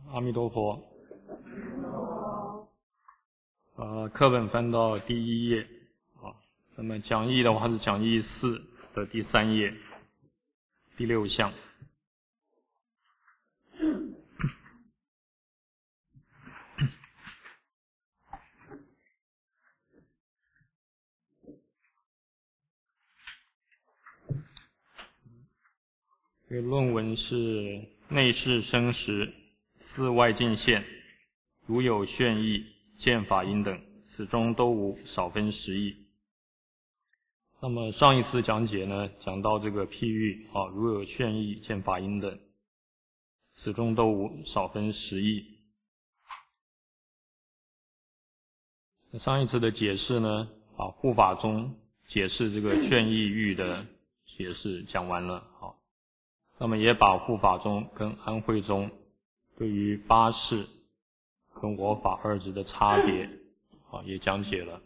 阿弥陀佛。课本翻到第1页啊，那么讲义的话是讲义4的第3页，第6项。这个论文是内视生实，四外境现，如有眩意、见法音等，此中都无，少分10义。那么上一次讲解呢，讲到这个譬喻啊，如有眩意、见法音等，此中都无，少分10义。上一次的解释呢，护法中解释这个眩意喻的解释讲完了啊。那么也把护法中跟安慧中对于八识跟我法二执的差别也讲解了。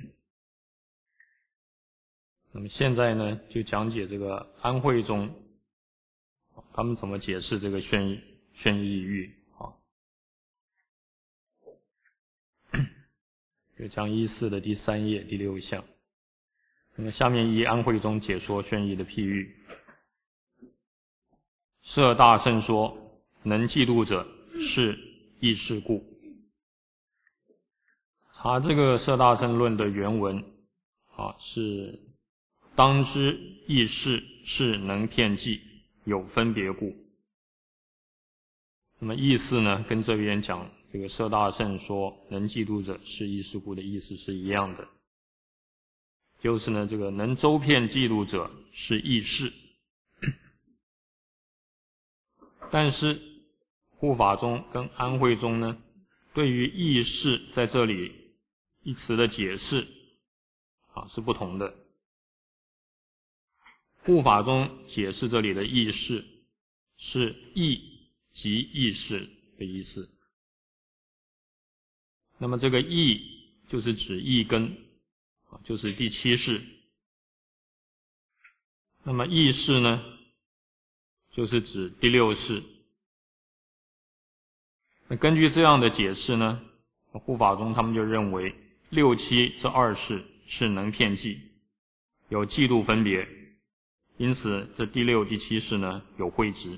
那么现在呢，就讲解这个安慧中他们怎么解释这个眩意喻啊。就讲义4的第3页第6项。那么下面依安慧中解说眩意的譬喻。摄大圣说，能记录者是意识故。查这个摄大圣论的原文是当知意识是能遍记，有分别故。那么意思呢，跟这边讲这个摄大圣说能记录者是意识故的意思是一样的，就是呢，这个能周遍记录者是意识。但是护法中跟安慧中呢，对于意识在这里一词的解释是不同的。护法中解释这里的意识是意即意识的意思。那么这个意就是指意根，就是第7识。那么意识呢，就是指第6识。那根据这样的解释呢，护法中他们就认为6、7这2识是能遍记，有记录分别，因此这第6、第7识呢有慧执。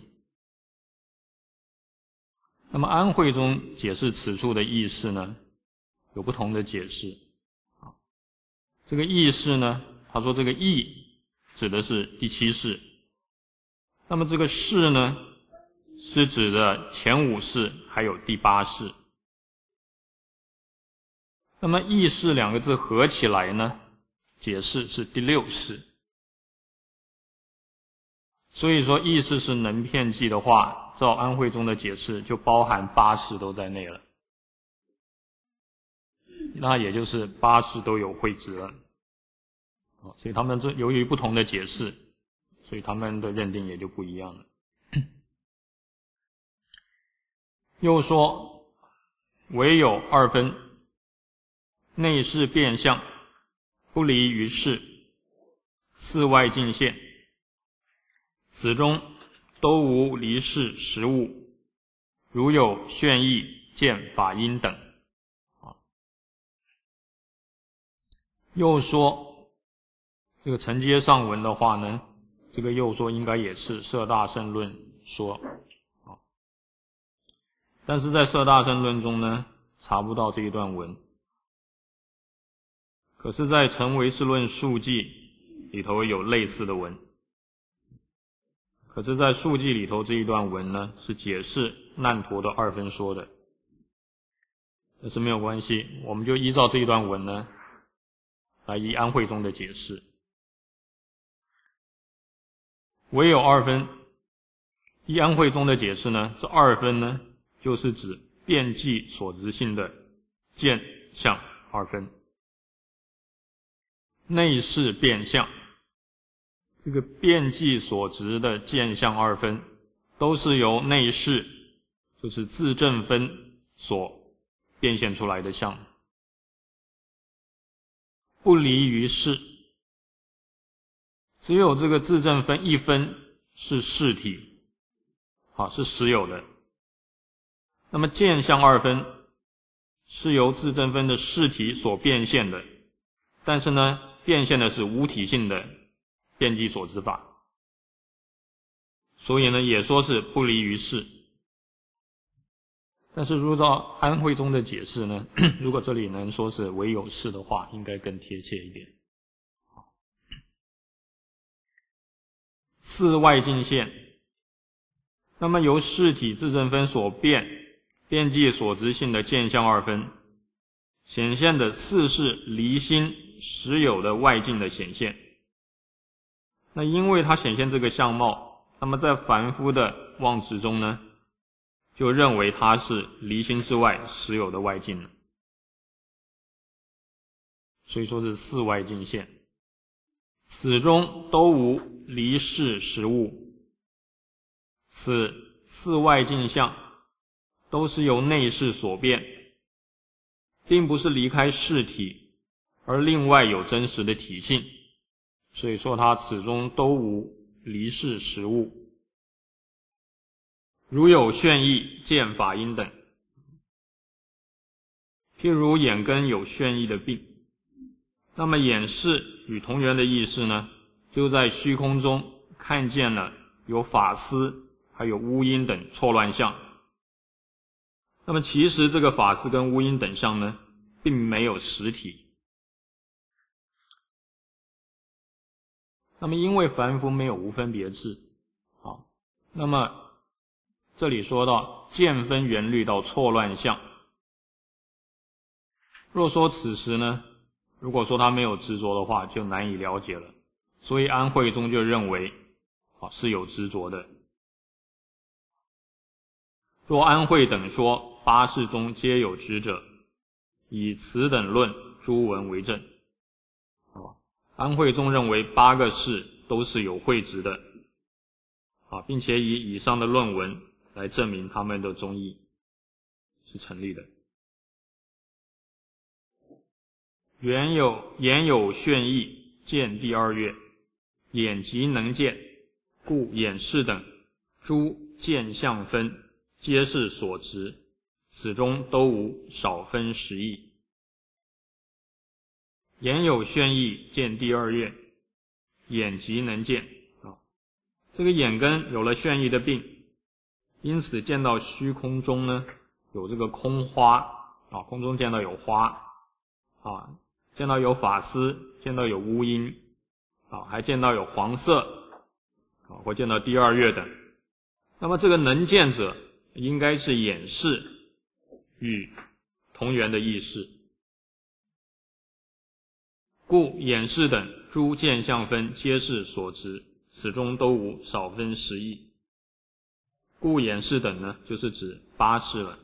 那么安慧中解释此处的意识呢，有不同的解释。这个意识呢，他说这个意指的是第7识。那么这个识呢，是指的前5识还有第8识。那么意识2个字合起来呢，解释是第6识。所以说意识是能遍记的话，照安慧中的解释就包含8识都在内了。那也就是8识都有慧执了。所以他们由于不同的解释，所以他们的认定也就不一样了。又说唯有2分，内视变相，不离于事，四外境现，此中都无离事实物，如有眩意、见法音等。又说这个承接上文的话呢，这个又说应该也是摄大圣论说，但是在摄大圣论中呢，查不到这一段文。可是在成唯识论述记里头有类似的文。可是在述记里头这一段文呢，是解释难陀的2分说的。但是没有关系，我们就依照这一段文呢，来依安慧中的解释。唯有2分，依安慧中的解释呢，这2分呢，就是指遍记所执性的见相2分。内视变相，这个遍记所执的见相2分，都是由内视，就是自证分所变现出来的相。不离于事，只有这个自证分1分是事体，是实有的。 那么见相二分是由自证分的事体所变现的，但是呢，变现的是无体性的遍计所知法，所以呢，也说是不离于事。但是如照安慧宗的解释呢，如果这里能说是唯有事的话，应该更贴切一点。四外境现，那么由事体自证分所遍计所知性的见相二分显现的四是离心实有的外境的显现。那因为它显现这个相貌，那么在凡夫的妄执中呢，就认为它是离心之外实有的外境了，所以说是四外境现。此中都无离事实物，此四外境相都是由内事所变，并不是离开事体而另外有真实的体性，所以说它此中都无离事实物。如有眩意见法因等，譬如眼根有眩意的病，那么眼识与同源的意识呢，就在虚空中看见了有法思还有乌音等错乱相。那么其实这个法思跟乌音等相呢，并没有实体。那么因为凡夫没有无分别智，好，那么这里说到见分缘虑到错乱相，若说此时呢，如果说他没有执着的话，就难以了解了。所以安慧宗就认为是有执着的。若安慧等说八事中皆有执者，以此等论诸文为证。安慧宗认为八个事都是有慧执的，并且以上的论文来证明他们的宗义是成立的。眼有眩意见第二月，眼即能见，故眼识等诸见相分皆是所执，此中都无少分实义。眼有眩意见第二月，眼即能见，这个眼根有了眩意的病，因此见到虚空中呢有这个空花，空中见到有花，见到有法思，见到有乌音，还见到有黄色，或见到第二月等。那么这个能见者应该是眼识与同源的意识，故眼识等诸见相分皆是所执，此中都无少分实义。故眼识等呢，就是指八识了。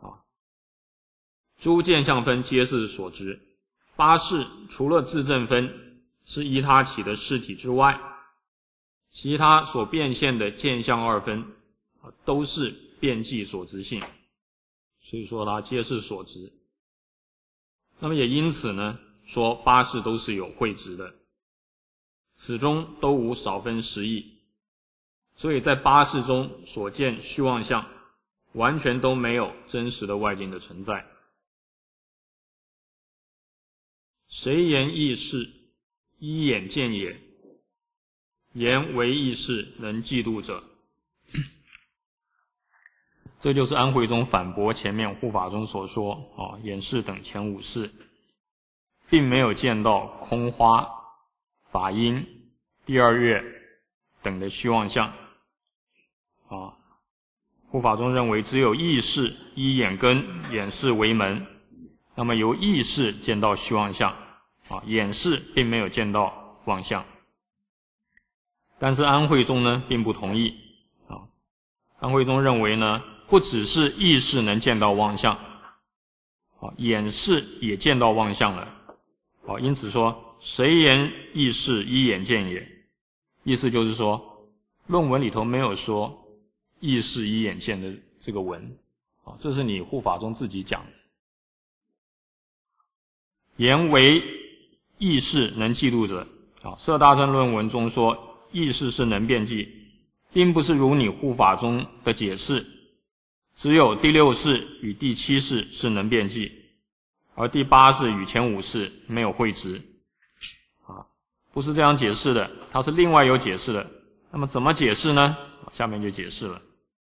诸见相分皆是所执，八识除了自证分是依他起的事体之外，其他所变现的见相二分都是遍计所执性，所以说它皆是所执。那么也因此呢，说八识都是有慧执的，此中都无少分实义。所以在八识中所见虚妄相，完全都没有真实的外境的存在。谁言意识一眼见也？言为意识能嫉妒者。这就是安慧宗反驳前面护法中所说眼识等前五识并没有见到空花、法音、第二月等的虚妄相。护法中认为只有意识依眼根眼识为门，那么由意识见到虚妄相，眼识并没有见到妄相。但是安慧宗呢并不同意，安慧宗认为呢，不只是意识能见到妄相，眼识也见到妄相了。因此说谁言意识一眼见也，意思就是说论文里头没有说意识一眼见的这个文，这是你护法中自己讲的。言为意识能嫉妒者，摄大乘论文中说意识是能遍计，并不是如你护法中的解释， 只有第六式与第七式是能变记，而第八式与前五式没有会值。不是这样解释的，它是另外有解释的。那么怎么解释呢？下面就解释了。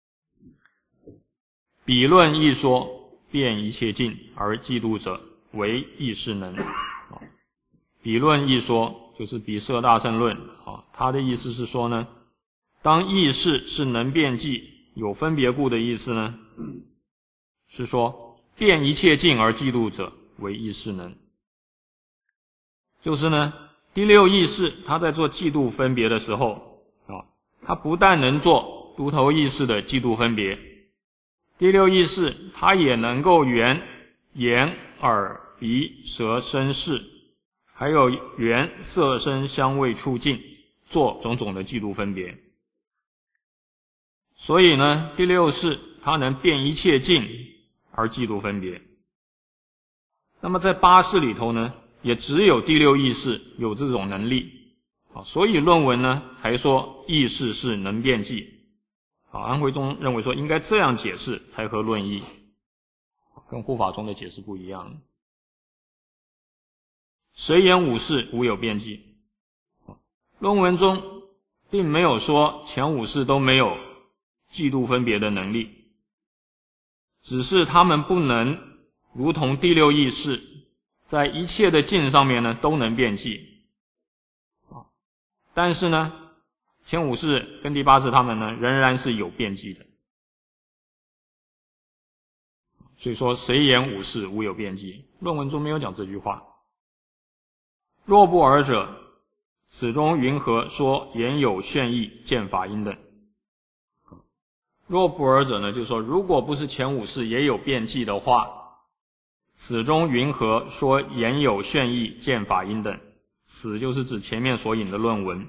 彼论亦说，变一切境而嫉妒者，为意识能。彼论亦说，就是彼摄大乘论。它的意思是说呢，当意识是能变记，有分别故的意思呢，是说变一切境而嫉妒者，为意识能。就是呢，第六意识它在做嫉妒分别的时候，它不但能做独头意识的嫉妒分别，第六意识它也能够缘眼、耳、鼻、舌、身、识，还有缘色、声、香味、触、境，做种种的嫉妒分别。所以呢，第六识它能变一切境而嫉妒分别。那么在八识里头呢，也只有第六意识有这种能力，所以论文呢才说意识是能变记。安徽宗认为说应该这样解释才合论义，跟护法宗的解释不一样。谁言五识无有变记？论文中并没有说前五识都没有嫉妒分别的能力，只是他们不能如同第六意识在一切的境上面呢都能变记。但是呢，前五识跟第八识他们呢仍然是有变记的。所以说谁言五识无有变记？论文中没有讲这句话。若不尔者，此中云何说言有炫义见法因等？若不尔者呢，就是说如果不是前五识也有变记的话，此中云何说言有炫义见法因等？此就是指前面所引的论文。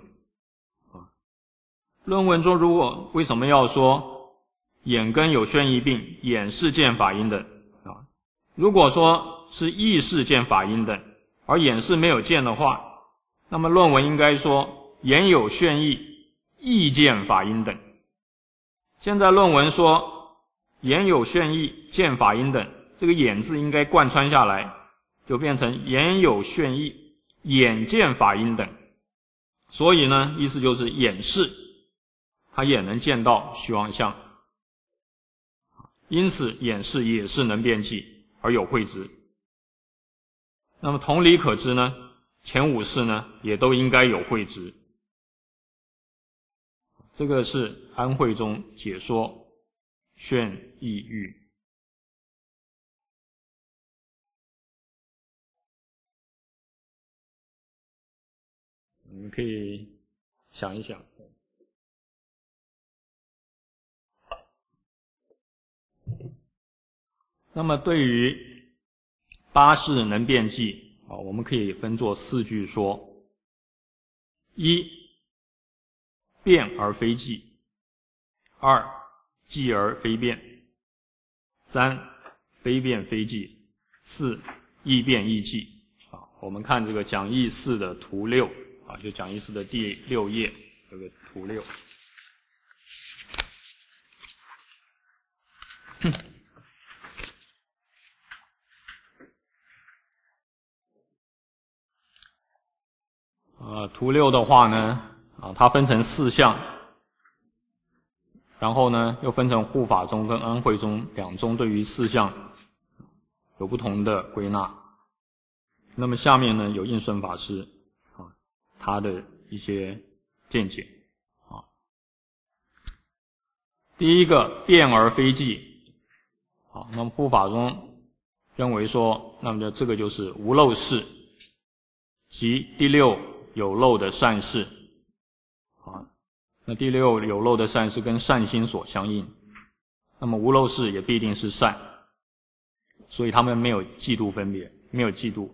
论文中为什么要说眼根有炫义病，眼识见法因等？如果说是意识见法因等，而眼识没有见的话，那么论文应该说眼有炫义，意见法因等。现在论文说眼有炫义，见法因等，这个眼字应该贯穿下来，就变成眼有炫义，眼见法因等。所以呢，意思就是眼识它也能见到虚妄相，因此眼识也是能变记而有慧执。那么同理可知呢，前五识呢也都应该有慧执。这个是安慧宗解说炫义喻。你们可以想一想。那么对于八识能变记，我们可以分作四句说：一、变而非记；二、记而非变；三、非变非记；四、亦变亦记。我们看这个讲义4的图6，就讲义4的第6页这个图6。图6的话呢，它分成4项，然后呢又分成护法宗跟安慧宗两宗对于4项有不同的归纳。那么下面呢有应顺法师他的一些见解。第一个变而非记，那么护法宗认为说，那么这个就是无漏识，即第6有漏的善事。那第6有漏的善事跟善心所相应，那么无漏识也必定是善，所以他们没有嫉妒分别，没有嫉妒。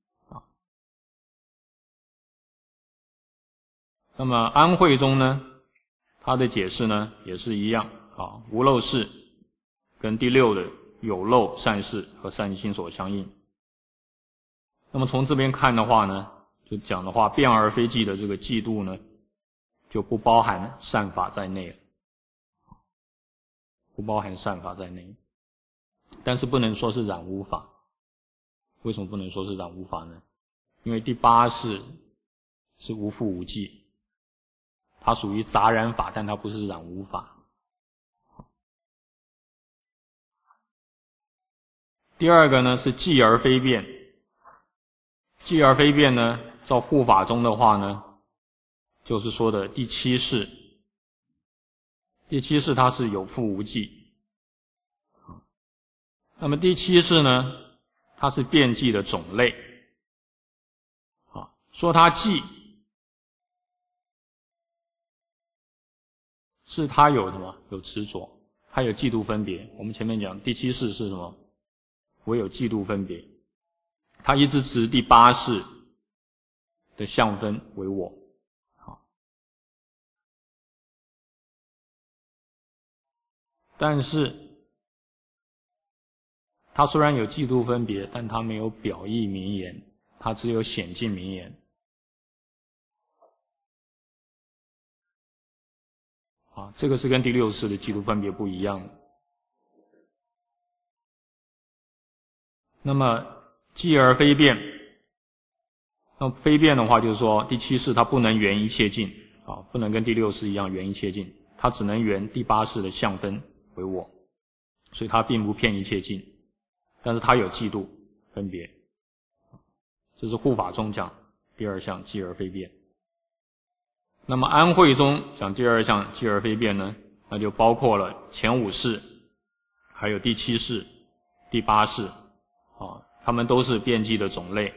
那么安慧宗呢，他的解释呢也是一样，无漏识跟第6的有漏善事和善心所相应。那么从这边看的话呢，就讲的话，变而非记的这个嫉妒呢，就不包含善法在内了。 不包含善法在内。但是不能说是染污法。为什么不能说是染污法呢？因为第八识是无复无记，它属于杂染法，但它不是染污法。第二个呢是寂而非变。寂而非变呢，照护法中的话呢，就是说的第七识。第七识它是有复无记。那么第七识呢，它是变寂的种类。说它寂，是它有什么？有执着，它有嫉妒分别。我们前面讲第七识是什么？唯有嫉妒分别。它一直执第八识的相分为我。但是它虽然有嫉妒分别，但它没有表意名言，它只有显境名言。这个是跟第六识的嫉妒分别不一样的。那么寂而非变，那非变的话就是说第七识它不能圆一切境，不能跟第六识一样圆一切境，它只能圆第八识的相分为我，所以它并不骗一切境，但是它有嫉妒分别。这是护法中讲第二项寂而非变。那么安慧中讲第二项寂而非变呢，那就包括了前五识，还有第七识、第八识，它们都是变寂的种类。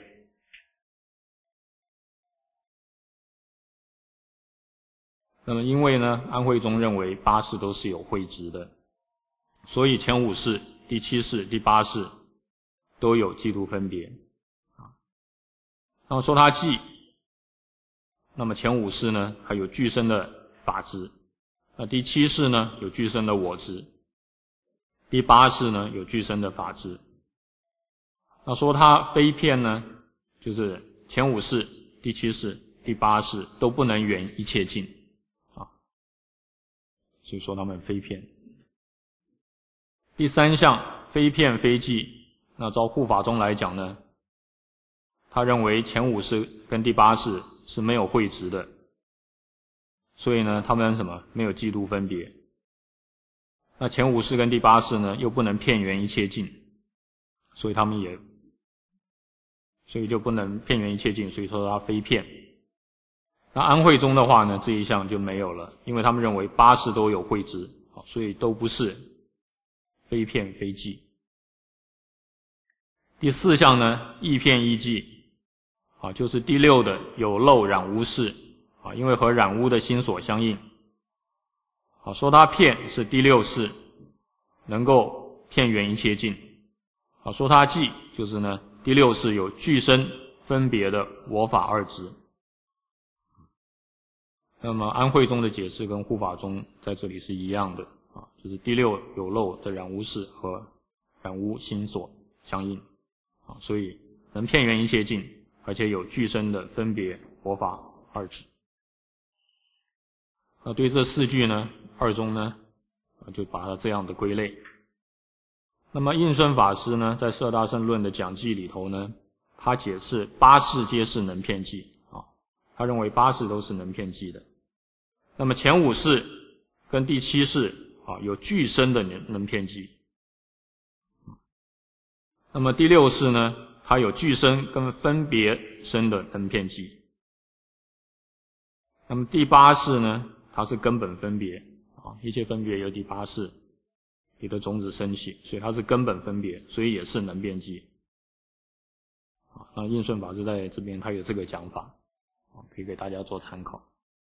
那么因为呢，安慧中认为八识都是有慧执的，所以前五识、第七识、第八识都有嫉妒分别。那么说它寂，那么前五识呢，还有具身的法执；那第七识呢，有具身的我执；第八识呢，有具身的法执。那说它非骗呢，就是前五识、第七识、第八识都不能圆一切境，所以说他们非骗。第三项非骗非寂，那照护法中来讲呢，他认为前五识跟第八识是没有慧执的，所以呢他们什么没有嫉妒分别。那前五识跟第八识呢又不能骗圆一切境，所以他们所以就不能骗圆一切境，所以说他非骗。那安慧中的话呢，这一项就没有了，因为他们认为八识都有慧执，所以都不是非骗非寂。第四项呢，亦骗亦寂，就是第六的有漏染污识，因为和染污的心所相应。说它骗是第六识，能够骗圆一切境。说它寂，就是呢第六识有具身分别的我法二执。那么安慧中的解释跟护法中在这里是一样的，就是第六有漏的染污识和染污心所相应，所以能骗圆一切境，而且有具身的分别我法二执。那对这四句呢，二中呢就把它这样的归类。那么应顺法师呢，在摄大乘论的讲记里头呢，他解释八识皆是能骗寂，他认为八识都是能骗寂的。那么前五识跟第七识有具身的能骗寂。那么第六识呢，它有具身跟分别身的能骗寂。那么第八识呢，它是根本分别，一切分别由第八识里的种子生起，所以它是根本分别，所以也是能变寂。那应顺法师在这边他有这个讲法，可以给大家做参考。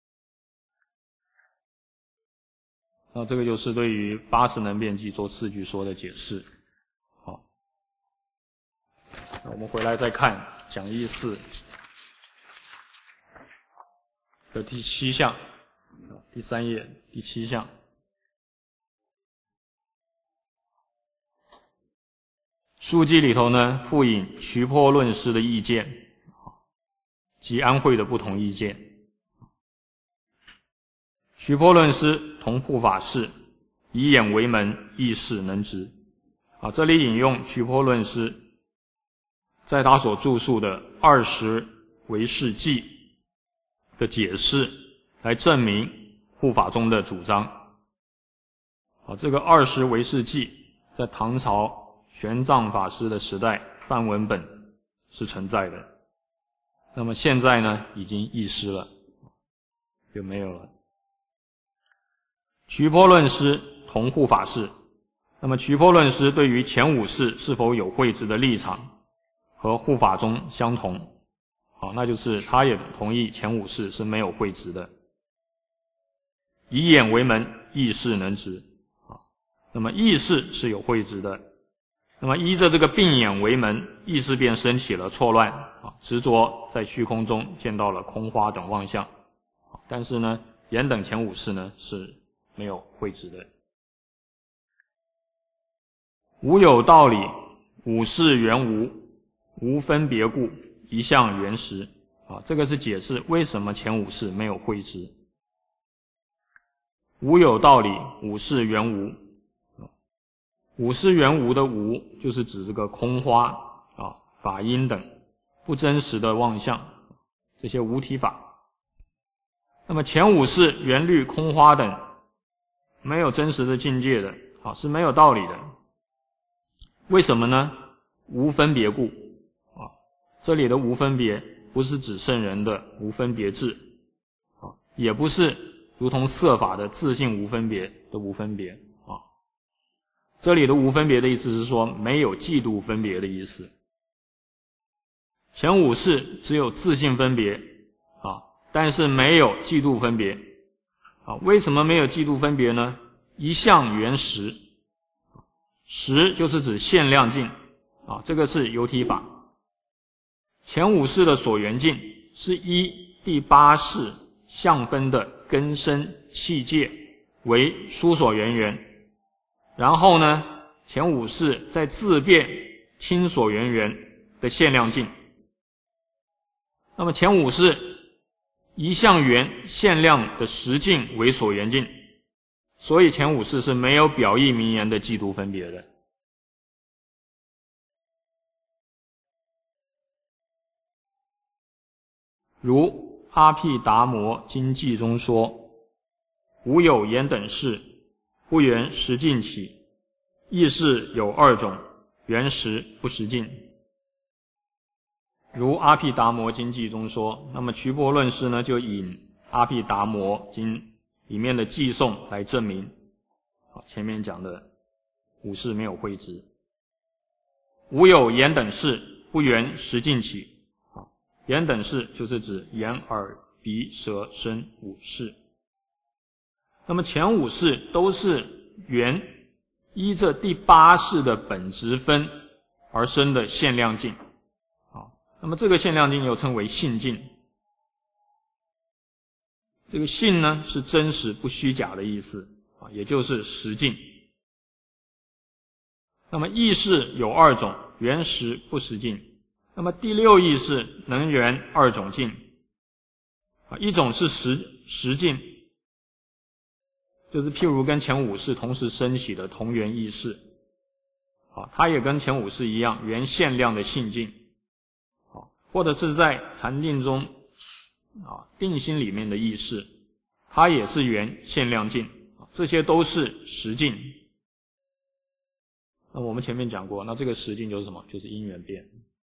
那这个就是对于八识能变寂做四句说的解释。好，那我们回来再看讲义4的第7项，第3页第7项。书记里头呢，附引瞿波论师的意见及安慧的不同意见。瞿波论师同护法释， 以眼为门，意识能执。这里引用瞿波论师在他所著述的20唯识记的解释，来证明护法宗的主张。这个20唯识记在唐朝玄奘法师的时代梵文本是存在的，那么现在呢已经遗失了，就没有了。瞿波论师同护法释，那么瞿波论师对于前5世是否有慧执的立场和护法宗相同，那就是他也同意前5世是没有慧执的。以眼为门，意识能执。那么意识是有慧执的，那么依着这个病眼为门，意识便升起了错乱，执着在虚空中见到了空花等妄象。但是呢，眼等前5世呢是没有慧执的。无有道理，五事原无，无分别故，一向原实。这个是解释为什么前5世没有慧执。无有道理，五事原无。五事原无的无，就是指这个空花法音等不真实的妄象，这些无体法。那么前5世缘虑空花等没有真实的境界的，是没有道理的。为什么呢？无分别故。这里的无分别不是指圣人的无分别智，也不是如同色法的自性无分别的无分别。这里的无分别的意思是说没有嫉妒分别的意思。前5世只有自性分别，但是没有嫉妒分别。为什么没有嫉妒分别呢？一向原实。实就是指限量境，这个是有体法。前5世的所缘境是依第8世相分的根身气界为殊所缘缘，然后呢，前5世再自变亲所缘缘的限量境。那么前5世一向缘限量的实境为所缘境，所以前5世是没有表意名言的嫉妒分别的。如阿毗达摩经记中说，无有言等事，不缘实境起，意识有2种，缘实不实境。如阿毗达摩经记中说，那么瞿波论师呢就引阿毗达摩经里面的偈颂来证明前面讲的5世没有慧执。无有言等事，不缘实境起。言等事就是指眼耳鼻舌身5事。那么前5世都是缘依着第8世的本质分而生的限量境。那么这个限量境又称为性境。这个性呢是真实不虚假的意思，也就是实境。那么意识有2种，缘实不实境。那么第6意识能缘2种境，一种是实境，就是譬如跟前5世同时升起的同缘意识，它也跟前5世一样缘限量的性境，或者是在禅定中定心里面的意识，它也是缘限量境，这些都是实境。那我们前面讲过，那这个实境就是什么？就是因缘变。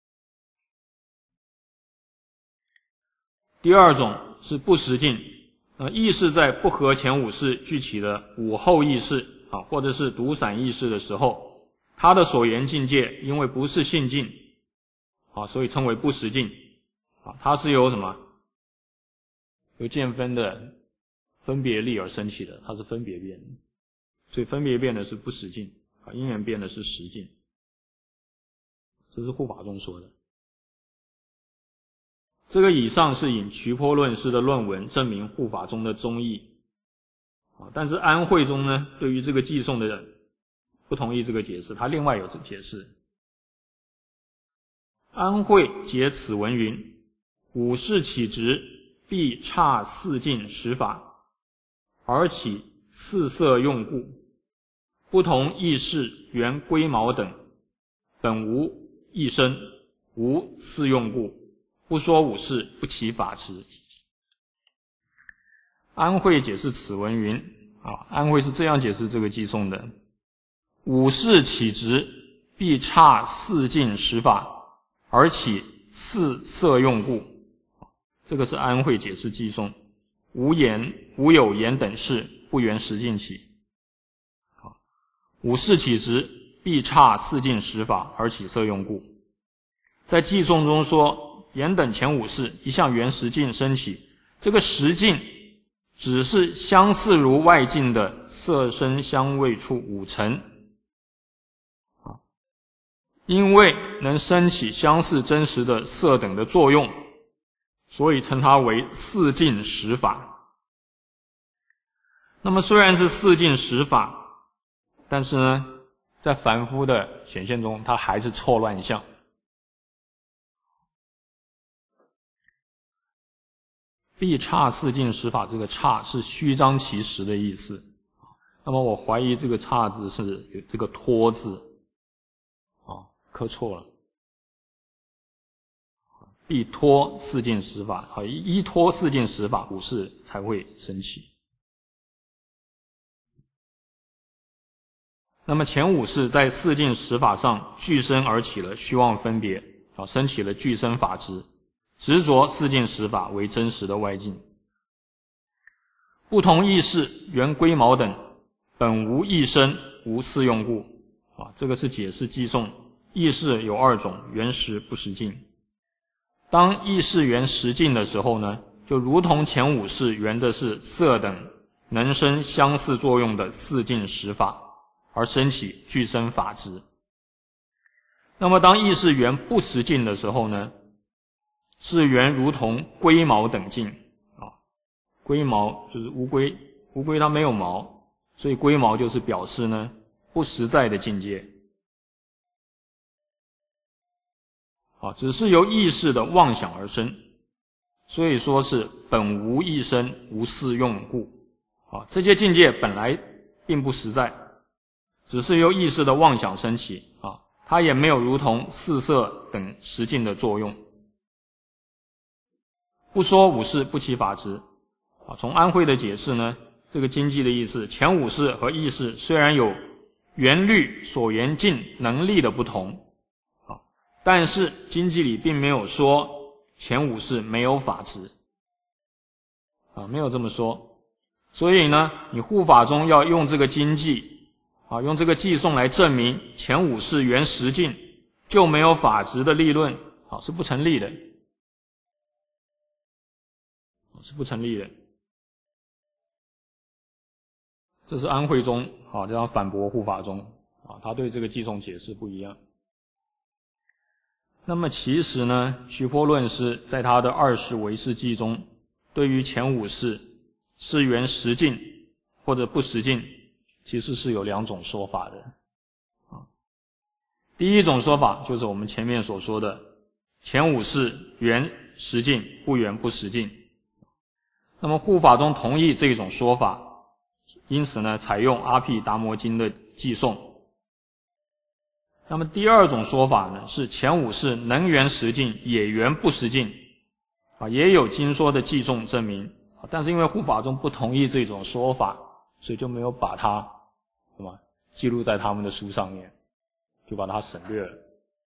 第2种是不实境，意识在不合前5世聚起的5后意识或者是独散意识的时候，它的所缘境界因为不是性境所以称为不实境。它是由什么？由见分的分别力而升起的，它是分别变的，所以分别变的是不实境，因缘变的是实境。这是护法中说的。这个以上是引瞿波论师的论文证明护法宗的宗义，但是安慧中呢，对于这个偈颂的不同意这个解释，他另外有这个解释。安慧解此文云：5世起执，必差4境10法，而起4色用故， 不同意识、缘、龟毛等，本无一生，无四用故，不说五事，不起法执。安慧解释此文云安慧是这样解释这个偈颂的：五事起执，必差四境十法，而起四色用故。这个是安慧解释偈颂。无有言等事，不缘十境起。五事起执，必差四境十法，而起色用故。在偈颂中说，言等前五事一向缘十境生起，这个十境只是相似如外境的色声香味触五尘，因为能生起相似真实的色等的作用，所以称它为四境十法。那么虽然是四境十法，但是呢，在凡夫的显现中，它还是错乱相。必差四境十法，这个差是虚张其实的意思。那么我怀疑这个差字是有这个托字刻错了。必托四境十法，依托四境十法，五事才会生起。那么前五事在四境十法上俱生而起了虚妄分别，生起了俱生法执，执着四境十法为真实的外境。不同意识、缘、龟毛等，本无一生，无四用故。这个是解释偈颂。意识有二种，缘实不实境。当意识缘实境的时候呢，就如同前五事缘的是色等能生相似作用的四境十法，而生起俱生法执。那么当意识缘不实境的时候呢，是缘如同龟毛等境龟毛就是乌龟，乌龟它没有毛，所以龟毛就是表示呢不实在的境界。只是由意识的妄想而生，所以说是本无一生，无四用故。这些境界本来并不实在，只是由意识的妄想升起它也没有如同四色等实境的作用。不说五事，不起法执。从安慧的解释呢，这个经偈的意思，前五事和意识虽然有缘律所缘境能力的不同，但是经偈里并没有说前五事没有法执没有这么说。所以呢，你护法中要用这个经偈用这个偈颂来证明前五事缘实境就没有法执的立论是不成立的，是不成立的。这是安慧宗这样反驳护法宗他对这个偈颂解释不一样。那么其实呢，须波论师在他的20唯识记中，对于前五事是缘实境或者不实境，其实是有两种说法的第一种说法就是我们前面所说的前五事缘实境，不缘不实境。那么护法中同意这种说法，因此呢，采用阿毗达摩经的偈颂。那么第二种说法呢，是前五事能缘实境，也缘不实境也有经说的偈颂证明但是因为护法中不同意这种说法，所以就没有把它记录在他们的书上面，就把它省略了。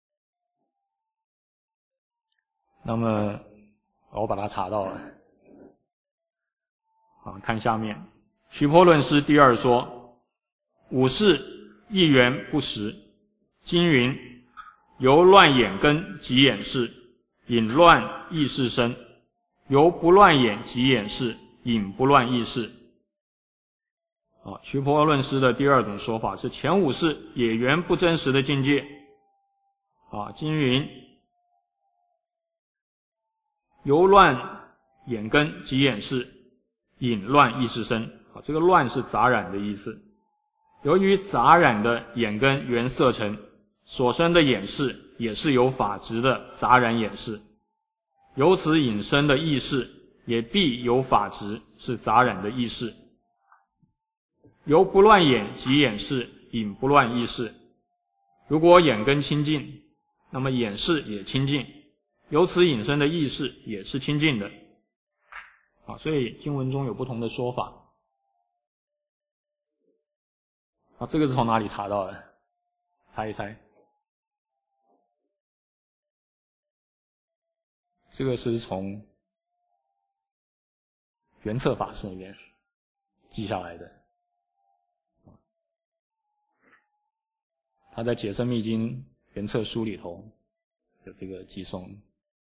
那么我把它查到了看下面，须波论师第二说，五事一缘不实。经云，由乱眼根及眼识，引乱意识生；由不乱眼及眼识，引不乱意识。须波论师的第二种说法是前五事也缘不真实的境界经云，由乱眼根及眼识，引乱意识生。这个乱是杂染的意思。由于杂染的眼根缘色尘所生的眼识也是有法执的杂染眼识，由此引生的意识也必有法执，是杂染的意识。由不乱眼及眼识隐不乱意识。如果眼根清净，那么眼识也清净，由此引申的意识也是清净的。所以经文中有不同的说法。这个是从哪里查到的？猜一猜。这个是从圆策法师那边记下来的。他在《解深密经圆策书》里头有这个记诵。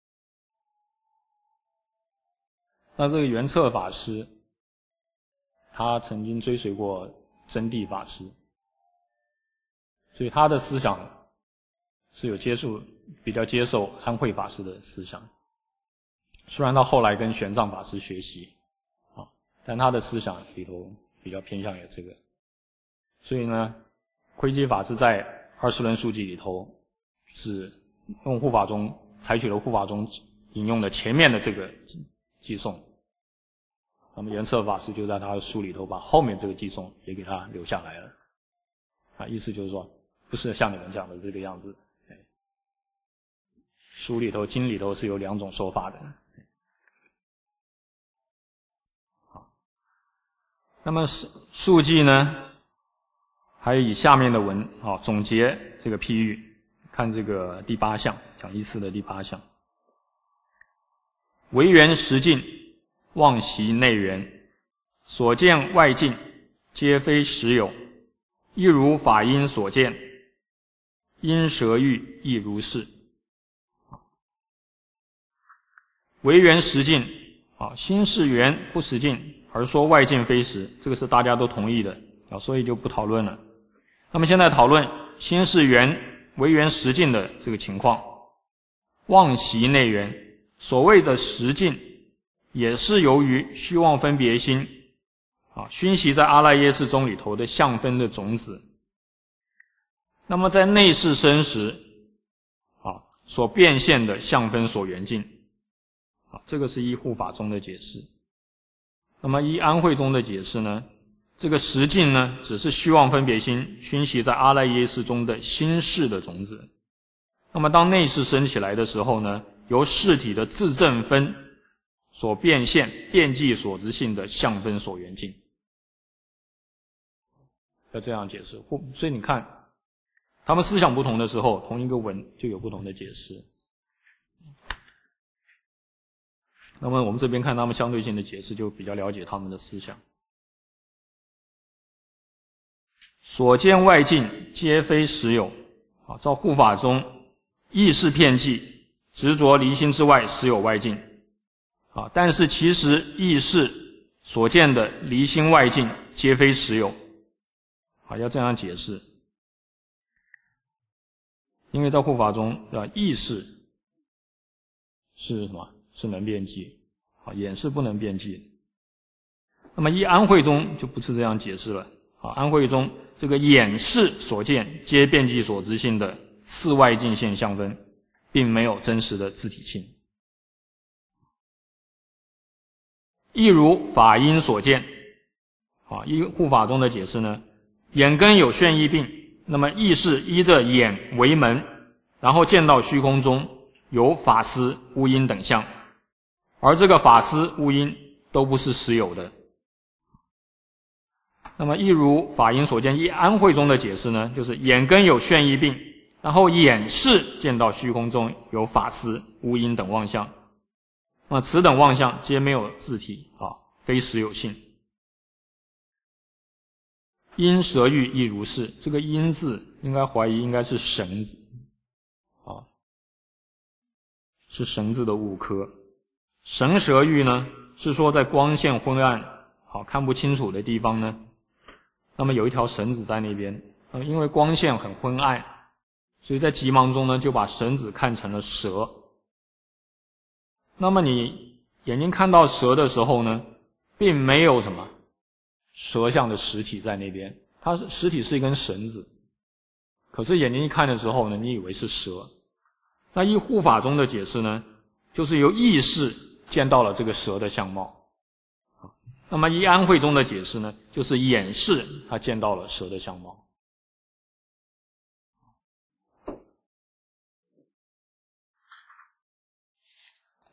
那这个圆策法师，他曾经追随过真谛法师，所以他的思想是有比较接受安慧法师的思想。虽然到后来跟玄奘法师学习，但他的思想里头比较偏向于这个。所以呢，窥基法师在《20论述记》里头是用护法中采取了护法中引用的前面的这个记诵。那么圆策法师就在他的书里头把后面这个记诵也给他留下来了。意思就是说，不是像你们讲的这个样子。书里头、经里头是有两种说法的。那么述记呢，还有以下面的文总结这个譬喻。看这个第8项，讲义4的第8项。唯缘实境，妄习内缘，所见外境，皆非实有，亦如法因所见，因舍欲亦如是。唯缘实境，心是缘不实境，而说外境非实，这个是大家都同意的，所以就不讨论了。那么现在讨论心是缘唯缘实境的这个情况。妄习内缘，所谓的实境也是由于虚妄分别心熏习在阿赖耶识中里头的相分的种子。那么在内视生时所变现的相分所缘境。这个是依护法中的解释。那么依安慧中的解释呢，这个实境呢，只是虚妄分别心熏习在阿赖耶识中的心识的种子。那么当内视升起来的时候呢，由识体的自证分所变现遍计所知性的相分所缘境。要这样解释。所以你看，他们思想不同的时候，同一个文就有不同的解释。那么我们这边看他们相对性的解释，就比较了解他们的思想。所见外境皆非实有。照护法中，意识遍计，执着离心之外实有外境。但是其实意识所见的离心外境皆非实有。要这样解释。因为在护法中，意识是什么？是能遍计，眼是不能遍计。那么依安慧中就不是这样解释了。安慧中这个眼识所见皆遍计所知性的四外境现相分，并没有真实的自体性。亦如法因所见，依护法中的解释呢，眼根有眩意病，那么意识依着眼为门，然后见到虚空中有法思、乌因等相，而这个法思、乌因都不是实有的。那么亦如法因所见，依安慧中的解释呢，就是眼根有眩意病，然后眼识见到虚空中有法思、乌因等妄相，那么此等妄相皆没有自体，非实有性。因舍欲亦如是，这个因字应该怀疑应该是绳子，是绳子的误科。绳蛇欲呢，是说在光线昏暗看不清楚的地方呢，那么有一条绳子在那边，因为光线很昏暗，所以在急忙中呢就把绳子看成了蛇。那么你眼睛看到蛇的时候呢，并没有什么蛇像的实体在那边，它实体是一根绳子，可是眼睛一看的时候呢，你以为是蛇。那依护法中的解释呢，就是由意识见到了这个蛇的相貌。那么依安慧中的解释呢，就是眼识他见到了蛇的相貌。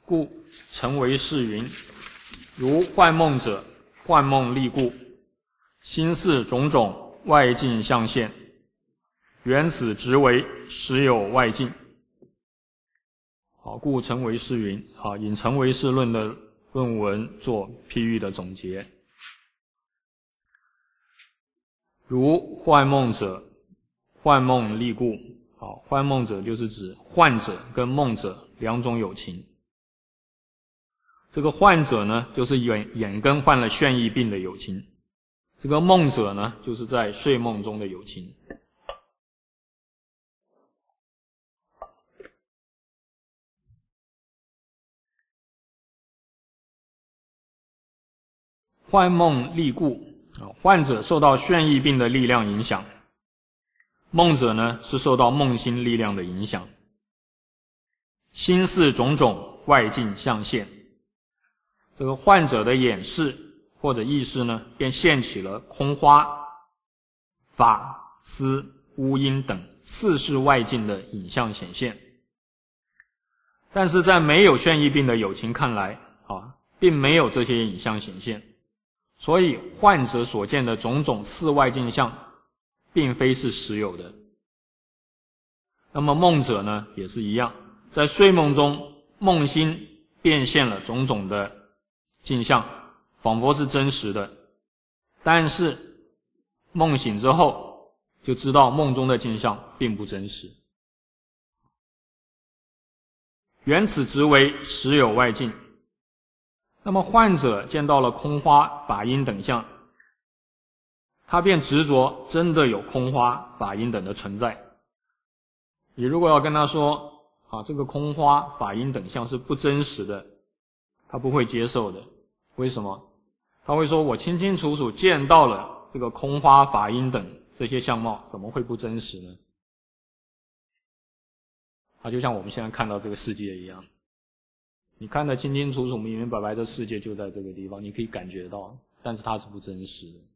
故诚为是云：如幻梦者，幻梦立故，心似种种，外境象现。缘此直为实有外境。好，故诚为是云。好，引诚为是论的论文做譬喻的总结。如幻梦者，幻梦立故。好，幻梦者就是指幻者跟梦者两种有情。这个幻者呢，就是眼根患了眩翳病的有情；这个梦者呢，就是在睡梦中的有情。幻梦立故，患者受到眩翳病的力量影响，梦者呢是受到梦心力量的影响。心似种种，外境象现。这个患者的眼识或者意识呢，便现起了空花、法、思、乌阴等四世外境的影像显现。但是在没有眩翳病的有情看来，并没有这些影像显现，所以患者所见的种种四外境象，并非是实有的。那么梦者呢，也是一样，在睡梦中，梦心变现了种种的镜像，仿佛是真实的，但是梦醒之后就知道梦中的镜像并不真实。缘此直为实有外境。那么患者见到了空花、法音等相，他便执着真的有空花、法音等的存在。你如果要跟他说这个空花、法音等相是不真实的，他不会接受的。为什么？他会说，我清清楚楚见到了这个空花、法音等这些相貌，怎么会不真实呢？就像我们现在看到这个世界一样，你看得清清楚楚、明明白白的世界就在这个地方，你可以感觉到，但是它是不真实的。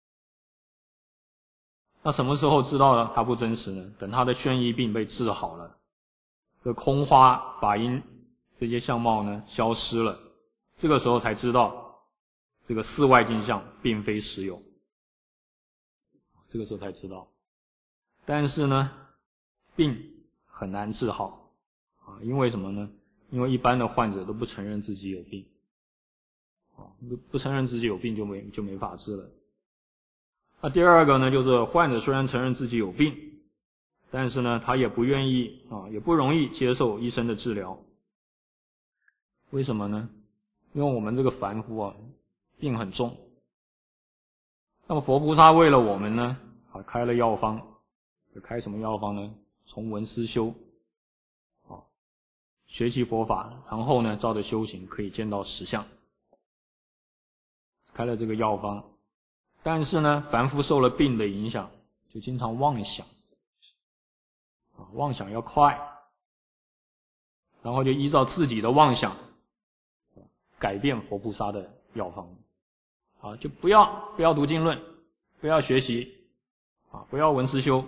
那什么时候知道了它不真实呢？等他的眩翳病被治好了，这空花、法音这些相貌呢消失了，这个时候才知道这个四外境象并非实有，这个时候才知道。但是呢，病很难治好因为什么呢？因为一般的患者都不承认自己有病不承认自己有病就没法治了。那第二个呢，就是患者虽然承认自己有病，但是呢他也不愿意也不容易接受医生的治疗。为什么呢？因为我们这个凡夫病很重。那么佛菩萨为了我们呢开了药方。开什么药方呢？从闻思修学习佛法，然后呢照着修行可以见到实相，开了这个药方。但是呢凡夫受了病的影响，就经常妄想妄想要快，然后就依照自己的妄想改变佛菩萨的药方就不要读经论，不要学习不要闻思修。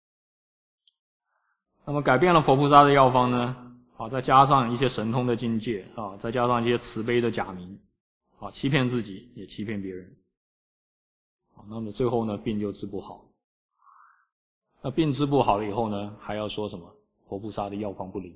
那么改变了佛菩萨的药方呢再加上一些神通的境界再加上一些慈悲的假名欺骗自己也欺骗别人那么最后呢病就治不好。那病治不好了以后呢，还要说什么佛菩萨的药方不灵。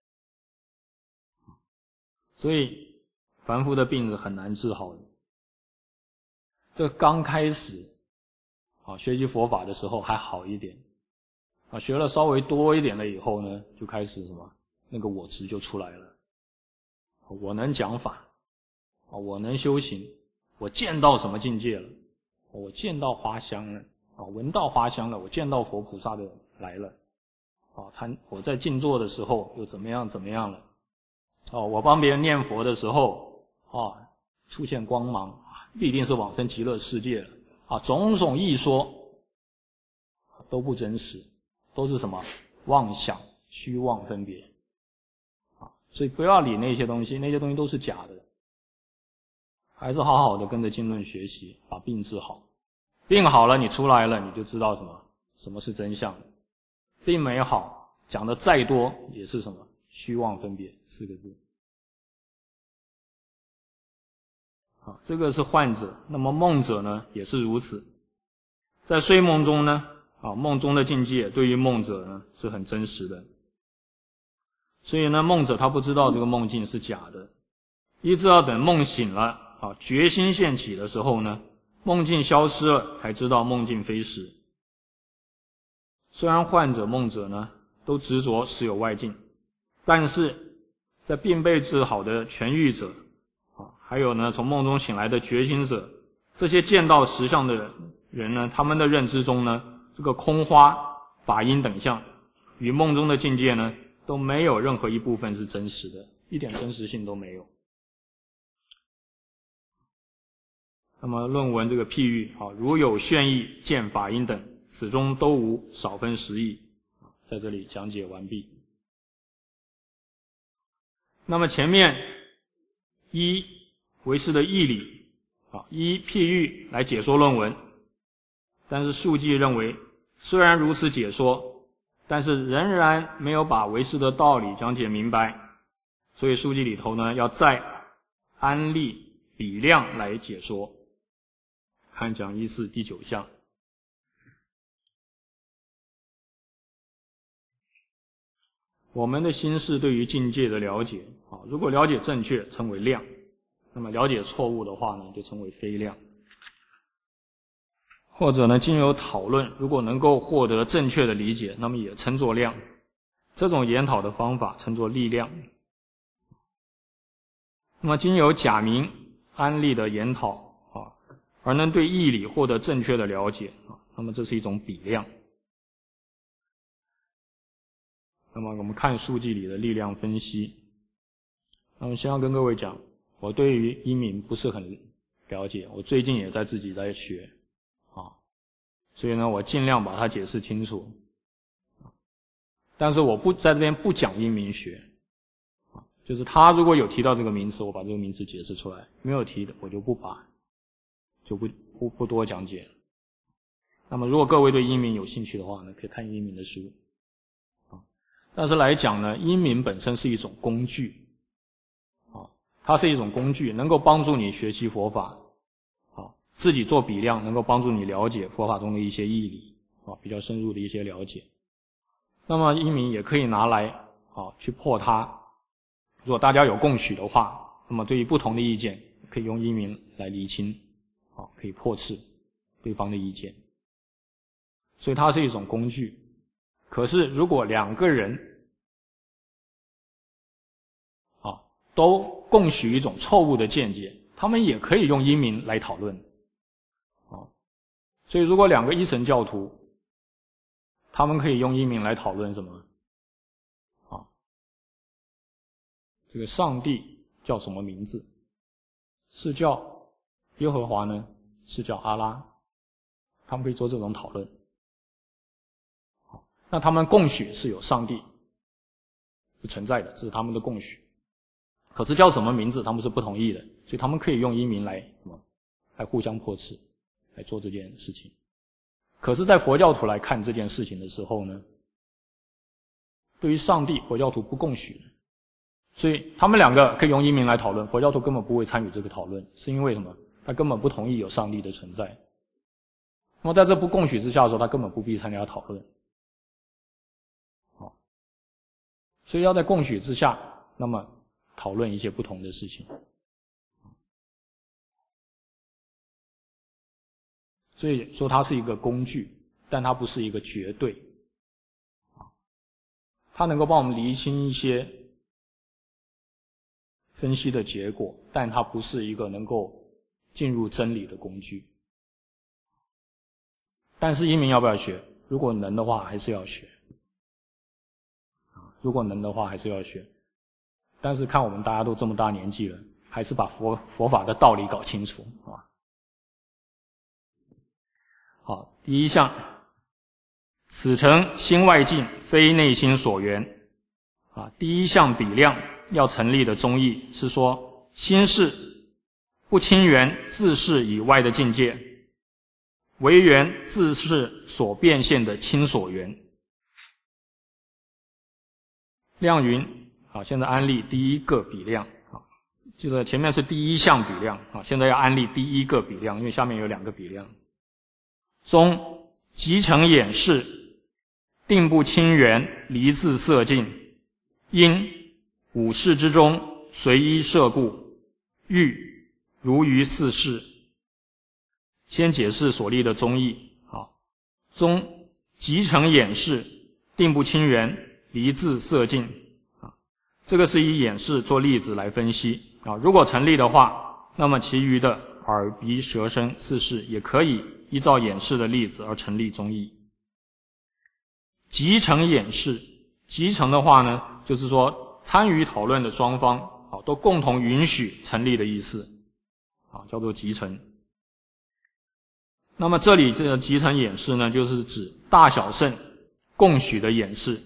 所以凡夫的病是很难治好的。这刚开始学习佛法的时候还好一点学了稍微多一点了以后呢，就开始什么那个我执就出来了。我能讲法我能修行，我见到什么境界了，我见到花香了闻到花香了，我见到佛菩萨的来了我在静坐的时候又怎么样了我帮别人念佛的时候出现光芒必定是往生极乐世界了种种一说都不真实，都是什么妄想虚妄分别所以不要理那些东西，那些东西都是假的，还是好好的跟着经论学习，把病治好。病好了你出来了，你就知道什么是真相。病没好，讲的再多也是什么虚妄分别4个字。 啊，这个是幻者。那么梦者呢，也是如此。在睡梦中呢，啊，梦中的境界对于梦者呢是很真实的。所以呢，梦者他不知道这个梦境是假的，一直要等梦醒了，啊，决心现起的时候呢，梦境消失了，才知道梦境非实。虽然幻者、梦者呢都执着实有外境，但是在病被治好的痊愈者，啊，还有呢从梦中醒来的觉醒者，这些见到实相的人呢，他们的认知中呢，这个空花、法音等相与梦中的境界呢，都没有任何一部分是真实的，一点真实性都没有。那么论文这个譬喻，如有炫意、见法音等，此中都无，少分实义。在这里讲解完毕。那么前面依为师的义理，依譬喻来解说论文，但是述记认为，虽然如此解说，但是仍然没有把为师的道理讲解明白，所以述记里头呢，要再安立比量来解说。看讲1.4第9项。我们的心事对于境界的了解，如果了解正确称为量，那么了解错误的话呢，就称为非量。或者呢，经由讨论，如果能够获得正确的理解，那么也称作量。这种研讨的方法称作力量。那么经由假名安立的研讨，而能对义理获得正确的了解，那么这是一种比量。那么我们看述记里的力量分析。那么先要跟各位讲，我对于音明不是很了解，我最近也在自己在学，所以呢，我尽量把它解释清楚。但是我不在这边不讲音明学，就是他如果有提到这个名词，我把这个名词解释出来；没有提的，我就不多讲解。那么如果各位对音明有兴趣的话呢，可以看音明的书。但是来讲呢，音明本身是一种工具，它是一种工具，能够帮助你学习佛法，自己做比量，能够帮助你了解佛法中的一些义理，比较深入的一些了解。那么音明也可以拿来去破它。如果大家有共许的话，那么对于不同的意见，可以用音明来厘清，可以破斥对方的意见。所以它是一种工具。可是如果两个人都共许一种错误的见解，他们也可以用音明来讨论。所以如果两个一神教徒，他们可以用音明来讨论什么？这个上帝叫什么名字？是叫耶和华呢？是叫阿拉？他们可以做这种讨论。那他们共许是有上帝是存在的，这是他们的共许。可是叫什么名字他们是不同意的，所以他们可以用音明来互相破斥，来做这件事情。可是在佛教徒来看这件事情的时候呢，对于上帝佛教徒不共许，所以他们两个可以用音明来讨论，佛教徒根本不会参与这个讨论，是因为什么？他根本不同意有上帝的存在。那么在这不共许之下的时候，他根本不必参加讨论。所以要在共许之下，那么讨论一些不同的事情。所以说它是一个工具，但它不是一个绝对。它能够帮我们厘清一些分析的结果，但它不是一个能够进入真理的工具。但是音明要不要学？如果能的话，还是要学。如果能的话，还是要学。但是看我们大家都这么大年纪了，还是把佛法的道理搞清楚啊。好，第一项，此诚心外境，非内心所缘。第一项比量要成立的宗义是说，心事不亲缘自是以外的境界，唯缘自是所变现的亲所缘。量云，现在安立第一个比量， 记得前面是第一项比量啊，现在要安立第一个比量，因为下面有2个比量。中即成掩饰，定不侵缘，离自色境，因五事之中随一摄故，欲如于四事。先解释所立的中义啊，中即成掩饰，定不侵缘，离自色境啊，这个是以掩饰做例子来分析啊。如果成立的话，那么其余的耳鼻舌身四事也可以依照掩饰的例子而成立中义。即成掩饰，即成的话呢，就是说参与讨论的双方啊都共同允许成立的意思啊，叫做即成。那么这里这个即成掩饰呢，就是指大小圣共许的掩饰。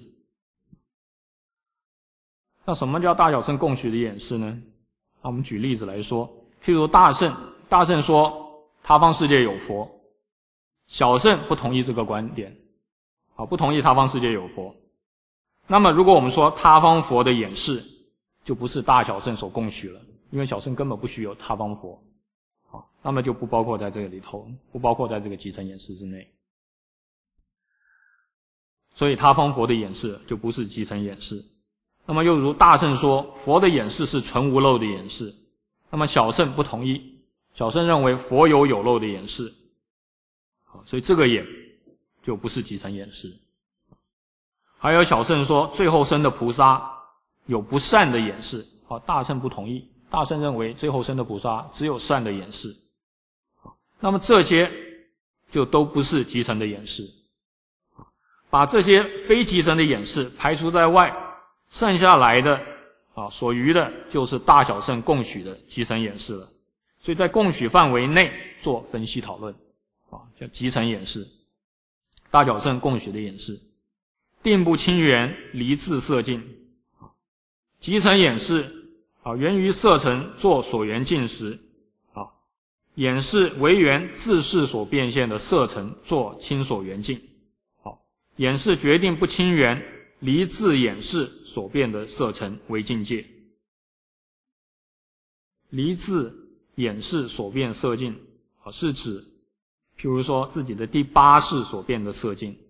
那什么叫大小圣共许的掩饰呢？那我们举例子来说，譬如大圣说他方世界有佛，小圣不同意这个观点啊，不同意他方世界有佛。那么如果我们说他方佛的掩饰，就不是大小圣所共许了，因为小圣根本不许有他方佛啊，那么就不包括在这个里头，不包括在这个即成掩饰之内。所以他方佛的掩饰就不是即成掩饰。那么又如大圣说佛的掩饰是纯无漏的掩饰，那么小圣不同意，小圣认为佛有漏的掩饰，所以这个也就不是即成掩饰。还有小圣说最后生的菩萨有不善的掩饰，大圣不同意，大圣认为最后生的菩萨只有善的掩饰，那么这些就都不是即成的掩饰。把这些非即成的掩饰排除在外，剩下来的所余的就是大小圣共许的即成掩饰了。所以在共许范围内做分析讨论叫即成掩饰，大小圣共许的掩饰。定不侵缘，离自色境。即成掩饰源于色尘做所缘境时掩饰为缘自是所变现的色尘做亲所缘境。掩饰决定不侵缘，离自掩饰所变的色尘为境界。离自掩饰所变色境是指譬如说自己的第八识所变的色境，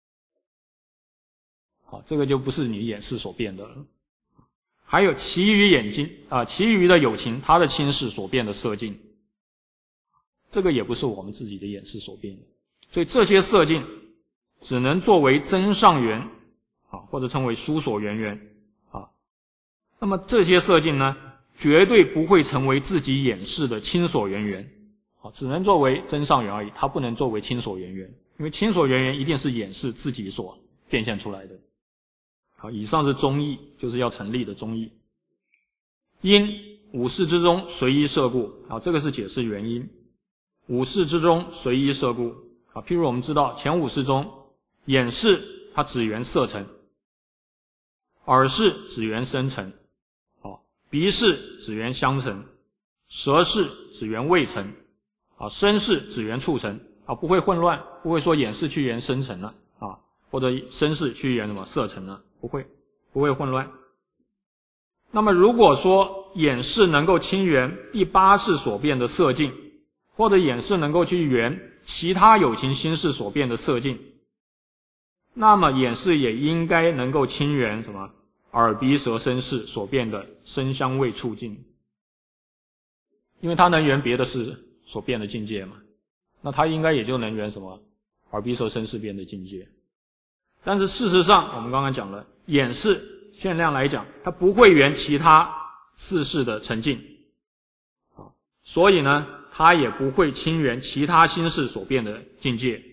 这个就不是你掩饰所变的了。还有其余的有情他的亲识所变的色境，这个也不是我们自己的掩饰所变的。所以这些色境只能作为增上缘或者称为殊所缘那么这些色境呢，绝对不会成为自己掩饰的亲所缘只能作为增上缘而已，它不能作为亲所缘，因为亲所缘一定是掩饰自己所变现出来的。以上是中义，就是要成立的中义。因五事之中随一摄故这个是解释原因。五事之中随一摄故譬如我们知道前五事中，眼识它只缘色尘，耳识只缘声尘，鼻识只缘香尘，舌识只缘味尘，身识只缘触尘不会混乱，不会说眼识去缘声尘了或者身识去缘什么色尘了，不会混乱。那么如果说眼识能够亲缘第八识所变的色境，或者眼识能够去缘其他有情心识所变的色境，那么眼识也应该能够亲缘什么耳鼻舌身识所变的声香味触境，因为它能缘别的识所变的境界嘛，那它应该也就能缘什么耳鼻舌身识变的境界。但是事实上我们刚刚讲了，眼识限量来讲它不会缘其他四识的沉静所以呢它也不会亲缘其他心识所变的境界。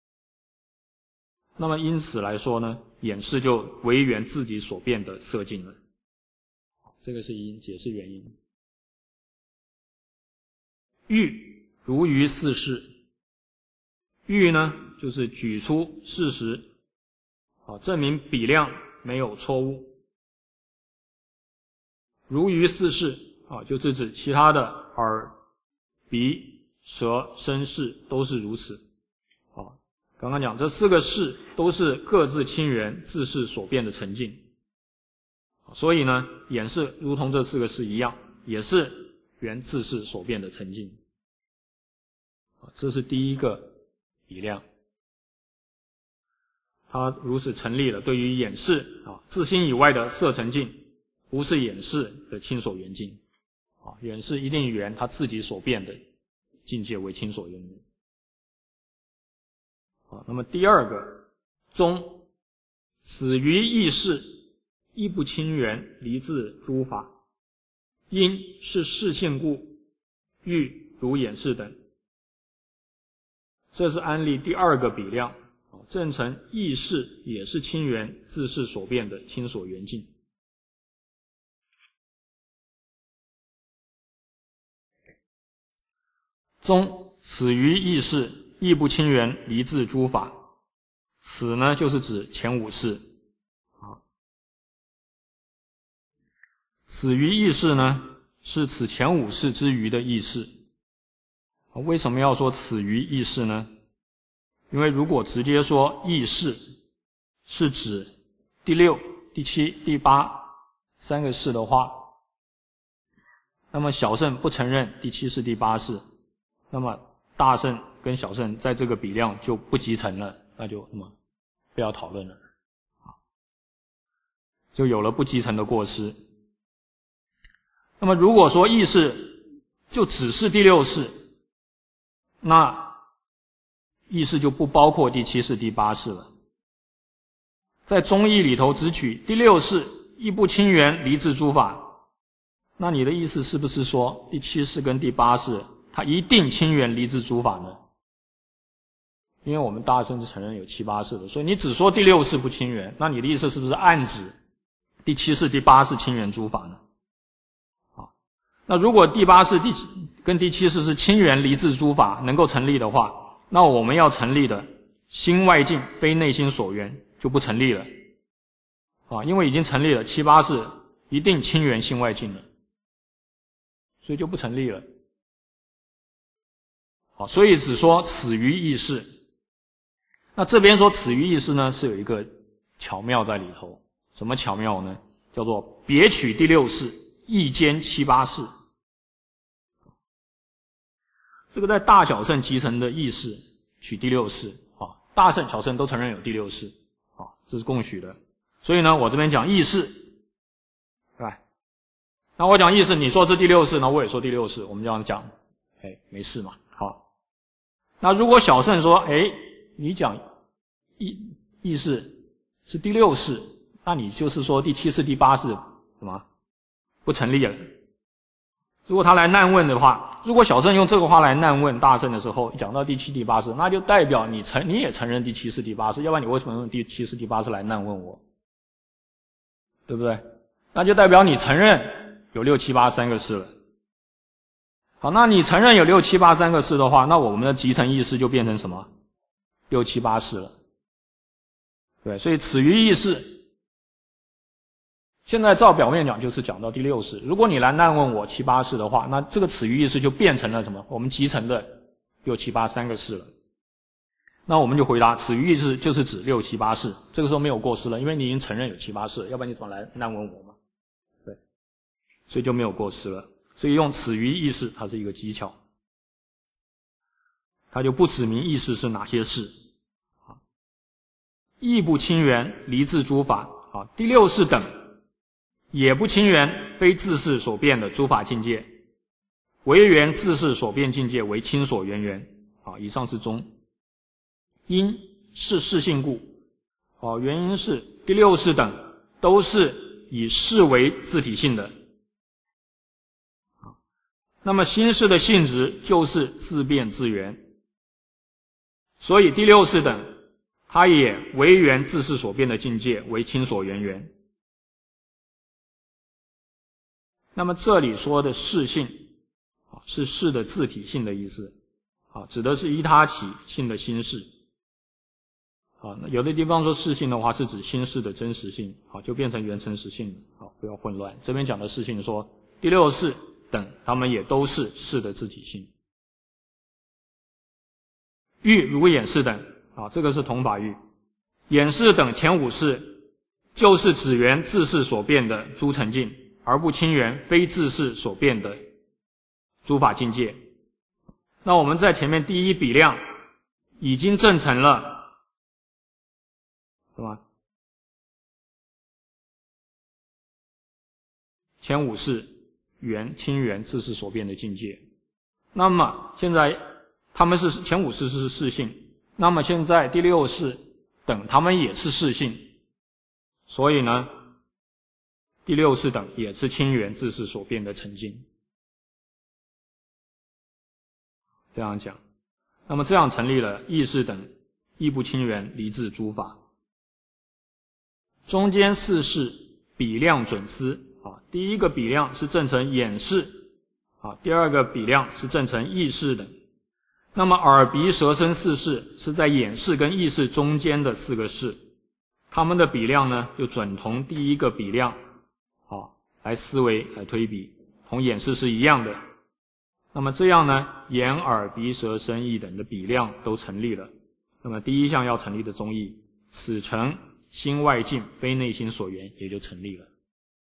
那么因此来说呢，眼识就唯缘自己所变的色境了。这个是解释原因。欲如于四事，欲呢就是举出事实证明比量没有错误。如于四事就是指其他的耳鼻舌身识都是如此刚刚讲这四个识都是各自亲缘自识所变的沉静，所以呢眼识如同这四个识一样也是原自是所变的沉静。这是第一个比量，它如此成立了对于眼识自心以外的色沉静不是眼识的亲所缘境。眼识一定缘它自己所变的境界为亲所缘境。那么第二个，中此于意识亦不亲缘离自诸法，因是事性故，欲如眼识等。这是安立第二个比量，证成意识也是亲缘自是所变的亲所缘境。中此于意识亦不亲缘离自诸法，此呢就是指前五识。此于意识呢是此前五识之余的意识。为什么要说此于意识呢？因为如果直接说意识是指第六、第七、第八三个识的话，那么小乘不承认第七识、第八识，那么大乘跟小乘在这个比量就不集成了，那就不要讨论了，就有了不集成的过失。那么如果说意识就只是第六识，那意识就不包括第七识、第八识了。在中义里头只取第六识亦不亲缘离自诸法，那你的意思是不是说第七识跟第八识它一定亲缘离自诸法呢？因为我们大乘是承认有七八识的，所以你只说第六识不亲缘，那你的意思是不是暗指第七识、第八识亲缘诸法呢？那如果第八识跟第七识是亲缘离自诸法能够成立的话，那我们要成立的心外境非内心所缘就不成立了。因为已经成立了七八识一定亲缘心外境了，所以就不成立了。所以只说此于意识。那这边说此于意识呢，是有一个巧妙在里头。什么巧妙呢？叫做别取第六识亦兼七八识。这个在大小乘集成的意识取第六识，大乘小乘都承认有第六识，这是共许的。所以呢，我这边讲意识，对吧？那我讲意识，你说是第六识，那我也说第六识，我们这样讲，没事嘛。好，那如果小乘说，你讲意识是第六识，那你就是说第七识、第八识什么不成立了。如果他来难问的话，如果小乘用这个话来难问大乘的时候，讲到第七、第八识，那就代表你也承认第七识、第八识，要不然你为什么用第七识、第八识来难问我？对不对？那就代表你承认有六七八三个识了。好，那你承认有六七八三个识的话，那我们的集成意识就变成什么？六七八识了。对，所以此于意识，现在照表面讲就是讲到第六识。如果你来难问我七八识的话，那这个此于意识就变成了什么？我们集成的六七八三个识了。那我们就回答此于意识就是指六七八识，这个时候没有过失了，因为你已经承认有七八识了，要不然你怎么来难问我嘛？对，所以就没有过失了。所以用此于意识，它是一个技巧，它就不指明意识是哪些事。亦不亲缘离自诸法，第六识等也不亲缘非自是所变的诸法境界，唯缘自是所变境界为亲所缘缘。以上是中。因是事性故，原因是第六识等都是以事为自体性的。那么心识的性质就是自变自缘，所以第六识等它也唯缘自是所变的境界为亲所缘缘。那么这里说的事性是事的自体性的意思，指的是依他起性的心识。有的地方说事性的话是指心识的真实性，就变成缘成实性了，不要混乱。这边讲的事性说第六识等他们也都是事的自体性。欲如眼识等，这个是同法欲。眼识等前五识就是指缘自是所变的诸沉静， 而不亲缘，非自是所变的诸法境界。那我们在前面第一比量已经证成了，是吧？前五世缘、亲缘、自是所变的境界。那么现在他们是前五世是世性，那么现在第六世等他们也是世性，所以呢，第六世等也是亲缘自是所变的成境。这样讲，那么这样成立了意识等亦不亲缘离自诸法。中间四世比量准思啊，第一个比量是证成眼识啊，第二个比量是证成意识等。那么耳鼻舌身四识是在眼识跟意识中间的四个识，它们的比量呢就准同第一个比量啊来思维来推比，同眼识是一样的。那么这样呢，眼耳鼻舌身意等的比量都成立了。那么第一项要成立的宗义，此诚心外境，非内心所缘，也就成立了。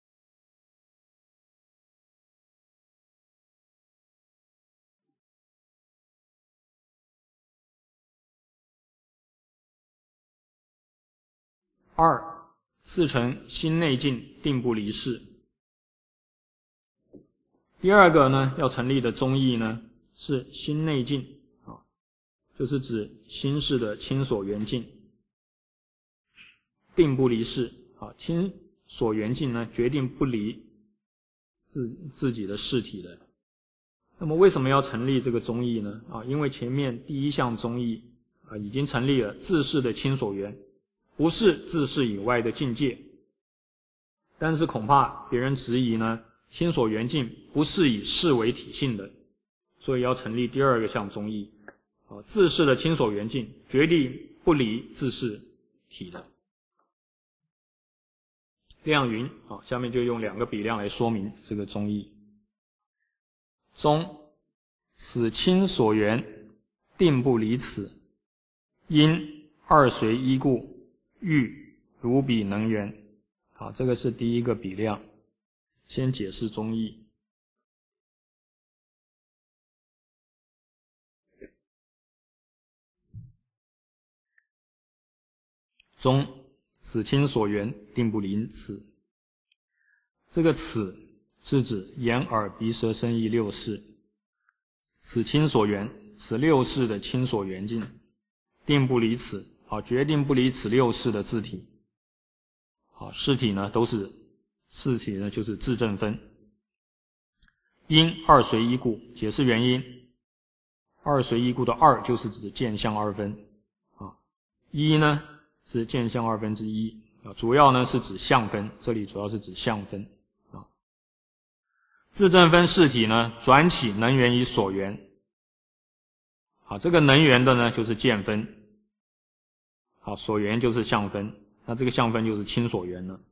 二，四诚心内境，定不离事。第二个呢，要成立的宗义呢，是心内境啊，就是指心识的亲所缘境，定不离事啊，亲所缘境呢，决定不离自己的事体的。那么为什么要成立这个宗义呢？啊，因为前面第一项宗义啊已经成立了自识的亲所缘，不是自识以外的境界。但是恐怕别人质疑呢，亲所缘境不是以事为体性的，所以要成立第二个项宗义啊，自识的亲所缘境决定不离自识体的。量云啊，下面就用两个比量来说明这个宗义。中，此亲所缘，定不离此，因二随依故，欲如彼能缘。好，这个是第一个比量。先解释宗义。中，此亲所缘，定不离此。这个此是指眼耳鼻舌身意六识，此亲所缘，此六识的亲所缘境，定不离此，好，决定不离此六识的自体。好，识体呢都是识体呢就是自证分。因二随依故，解释原因。二随依故的二就是指见相二分啊，一呢是见相二分之一啊，主要呢是指相分，这里主要是指相分啊。自证分识体呢转起能缘以所缘，好，这个能缘的呢就是见分，好，所缘就是相分，那这个相分就是亲所缘了。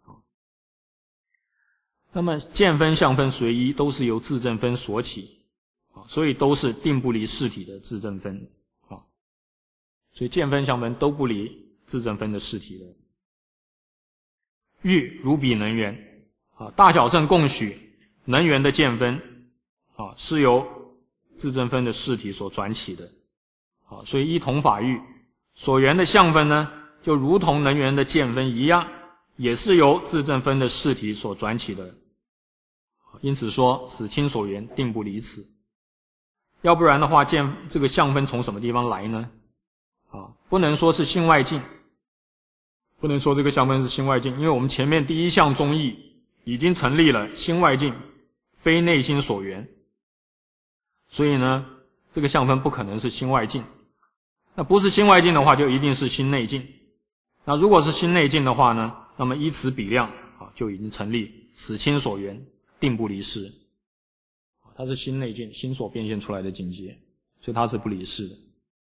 那么见分、相分随一都是由自证分所起，所以都是定不离识体的自证分，所以见分、相分都不离自证分的识体的。欲如彼能缘，大小乘共许能缘的见分是由自证分的识体所转起的，所以依同法欲所缘的相分呢，就如同能缘的见分一样，也是由自证分的识体所转起的。因此说此亲所缘，定不离此。要不然的话，这个相分从什么地方来呢？不能说是心外境，不能说这个相分是心外境，因为我们前面第一项宗义已经成立了心外境非内心所缘，所以呢这个相分不可能是心外境。那不是心外境的话，就一定是心内境。那如果是心内境的话呢，那么依此比量就已经成立此亲所缘，定不离事。它是心内境，心所变现出来的境界，所以它是不离事的。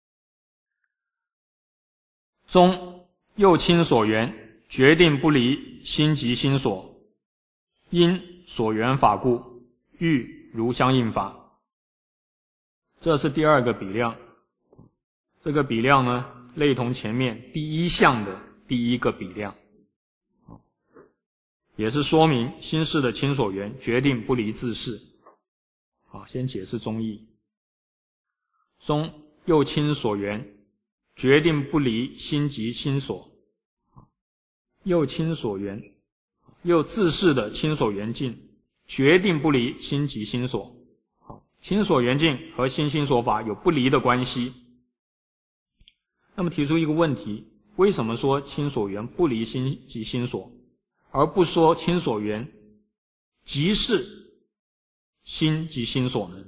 中，又亲所缘，决定不离心即心所，因所缘法故，欲如相应法。这是第二个比量。这个比量呢，类同前面第一项的第一个比量。 也是说明心事的亲所缘决定不离自事。先解释中义。中又亲所缘决定不离心即心所，又亲所缘又自事的亲所缘境决定不离心即心所。亲所缘境和心心所法有不离的关系。那么提出一个问题，为什么说亲所缘不离心即心所，而不说亲所缘即是心即心所呢？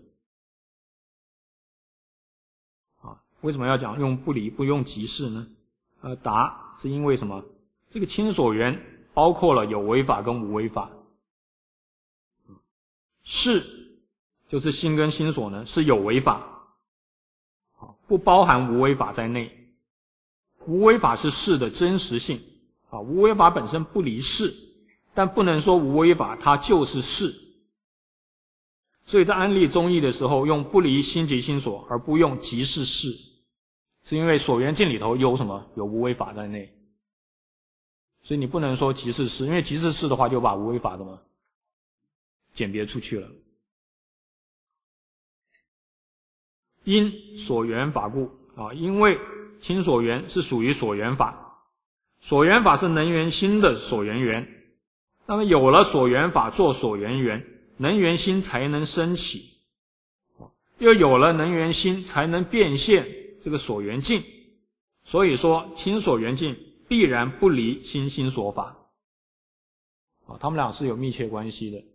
为什么要讲用不离不用即是呢？答是因为什么？这个亲所缘包括了有为法跟无为法。是就是心跟心所呢是有为法，不包含无为法在内。无为法是事的真实性，无为法本身不离事，但不能说无为法它就是事。所以在安立中义的时候用不离心即心所而不用即是事，是因为所缘境里头有什么？有无为法在内。所以你不能说即是事，因为即是事的话就把无为法怎么鉴别出去了。因所缘法故，因为亲所缘是属于所缘法，所缘法是能缘心的所缘缘，那么有了所缘法做所缘缘，能缘心才能升起，又有了能缘心才能变现这个所缘境，所以说亲所缘境必然不离心心所法，他们俩是有密切关系的。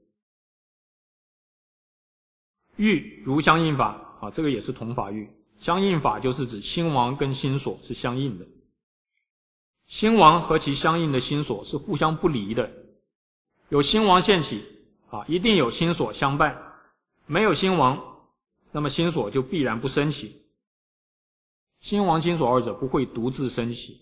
欲如相应法，这个也是同法欲。相应法就是指心王跟心所是相应的，心王和其相应的心所是互相不离的。有心王现起，一定有心所相伴，没有心王，那么心所就必然不生起。心王心所二者不会独自生起。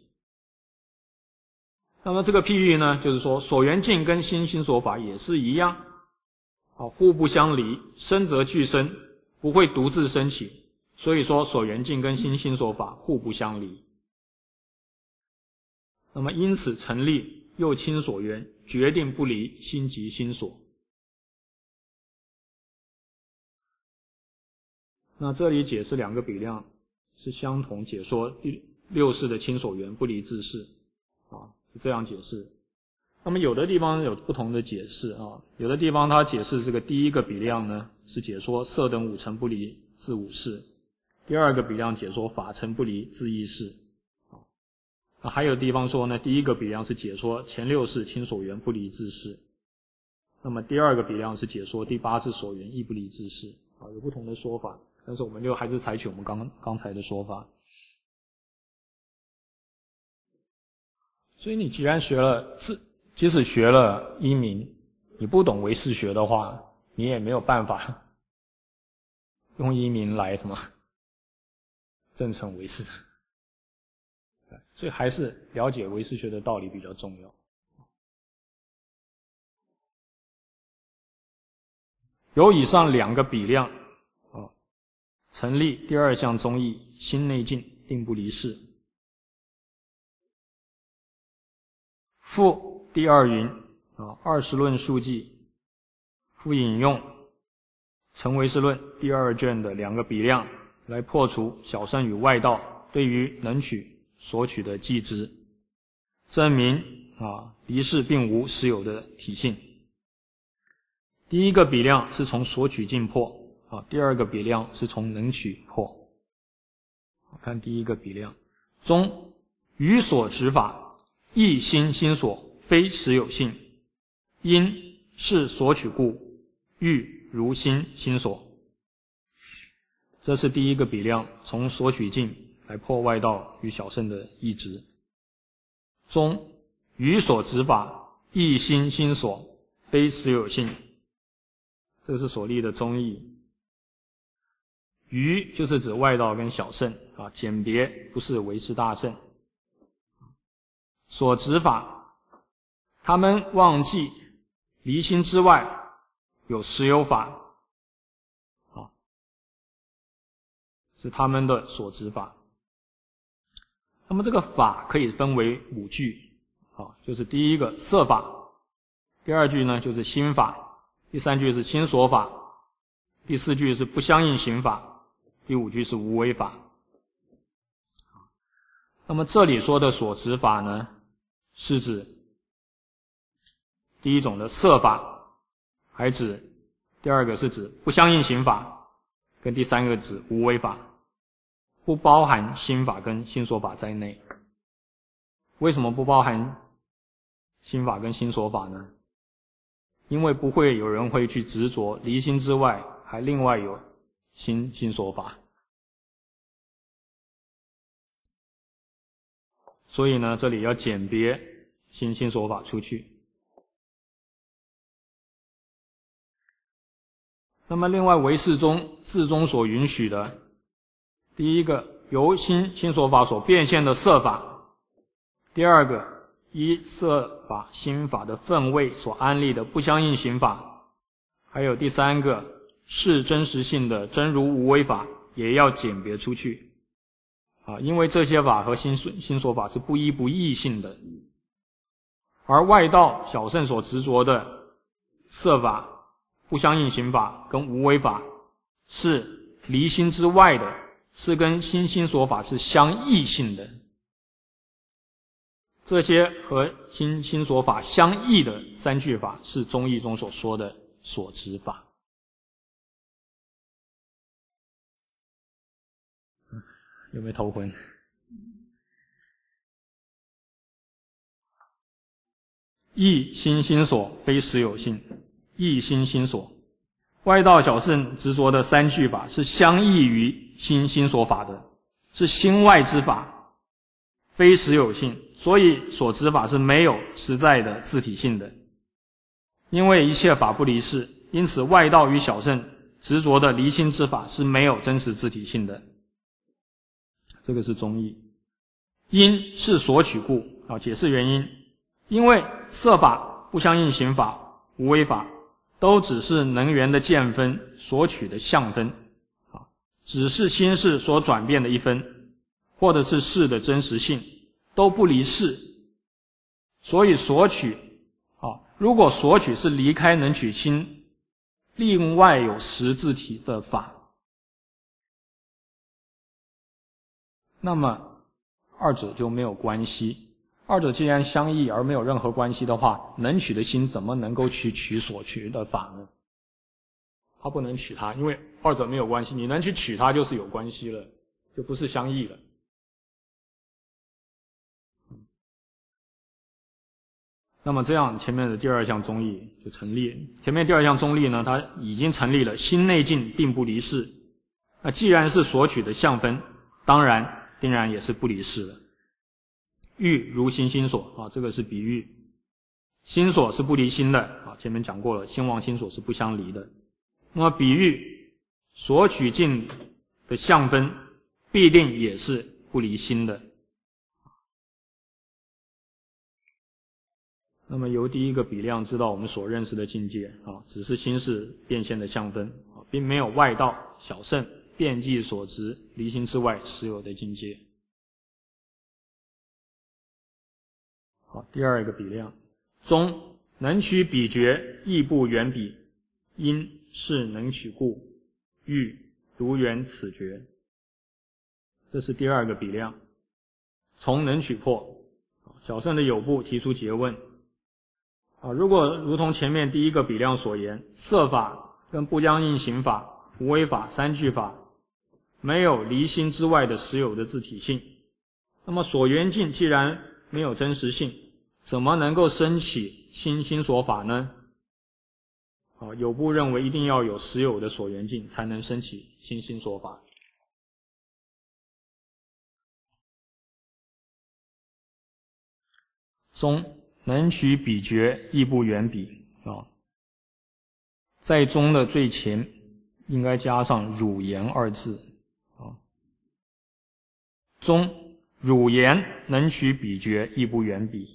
那么这个譬喻呢，就是说所缘境跟心心所法也是一样，互不相离，生则俱生，不会独自生起。所以说所缘境跟心心所法互不相离。那么因此成立又亲所缘决定不离心即心所。那这里解释两个比量是相同解说第六世的亲所缘不离自事，是这样解释。那么有的地方有不同的解释，有的地方它解释这个第一个比量呢是解说色等五尘不离自五事，第二个比量解说法尘不离自意识。还有地方说呢，第一个比量是解说前六世亲所缘不离自事，那么第二个比量是解说第八世所缘亦不离自事，有不同的说法，但是我们就还是采取我们刚才的说法。所以你既然学了即使学了一明，你不懂唯识学的话，你也没有办法用一明来什么证成唯识，所以还是了解唯识学的道理比较重要。有以上两个比量，成立第二项宗义，心内境定不离事。附第二云，20论述记附引用成唯识论第二卷的两个比量来破除小乘与外道对于能取所取的计执，证明离事并无实有的体性。第一个比量是从所取境破，第二个比量是从能取破。看第一个比量，中于所执法亦心心所，非实有性，因是所取故，欲如心心所。这是第一个比量，从所取境来破外道与小乘的意执。中于所执法亦心心所，非实有性，这是所立的宗义。于就是指外道跟小乘，简别不是唯识大乘。所执法，他们忘记离心之外有实有法，是他们的所执法。那么这个法可以分为5句，就是第一个色法， 第二句呢就是心法，第三句是心所法，第四句是不相应刑法，第五句是无为法。那么这里说的所执法呢，是指第一种的色法，还指第二个是指不相应刑法，跟第三个指无为法，不包含心法跟心所法在内。为什么不包含心法跟心所法呢？因为不会有人会去执着离心之外还另外有心所法，所以呢这里要简别心所法出去。那么另外唯识中自宗所允许的，第一个由心所法所变现的色法，第二个依色法心法的分位所安立的不相应刑法，还有第三个是真实性的真如无为法，也要简别出去因为这些法和心所法是不依不异性的。而外道小乘所执着的色法、不相应刑法跟无为法是离心之外的，是跟心所法是相异性的。这些和心所法相异的三句法是宗义中所说的所执法。有没有头昏？异心所非实有性，异心所。外道小乘执着的三句法是相异于心所法的，是心外之法，非实有性，所以所执法是没有实在的自体性的。因为一切法不离事，因此外道与小乘执着的离心之法是没有真实自体性的。这个是宗义。因是所取故解释原因。因为色法、不相应刑法、无为法都只是能源的见分所取的相分只是心事所转变的一分，或者是事的真实性，都不离事。所以所取如果所取是离开能取心另外有实自体的法，那么二者就没有关系。二者既然相异而没有任何关系的话，能取的心怎么能够去取所取的法呢？它不能取它，因为二者没有关系，你能去取它就是有关系了，就不是相异了。那么这样前面的第二项宗义就成立。前面第二项宗义呢，它已经成立了心内境并不离事。那既然是所取的相分，当然也是不离事了。欲如心所这个是比喻。心所是不离心的前面讲过了，心王心所是不相离的。那么比喻所取境的相分必定也是不离心的。那么由第一个比量知道我们所认识的境界只是心事变现的相分并没有外道小乘遍计所执离心之外实有的境界。好，第二个比量，中能取比觉，亦不远比，因是能取故，欲独远此觉。这是第二个比量。从能取破，小乘的有部提出诘问如果如同前面第一个比量所言，色法跟不相应刑法、无为法三句法没有离心之外的实有的自体性，那么所缘境既然没有真实性，怎么能够生起心所法呢？有部认为一定要有实有的所缘境才能生起心所法。中能取比觉，亦不远比在中的最前应该加上汝言二字中汝言能取比觉，亦不远比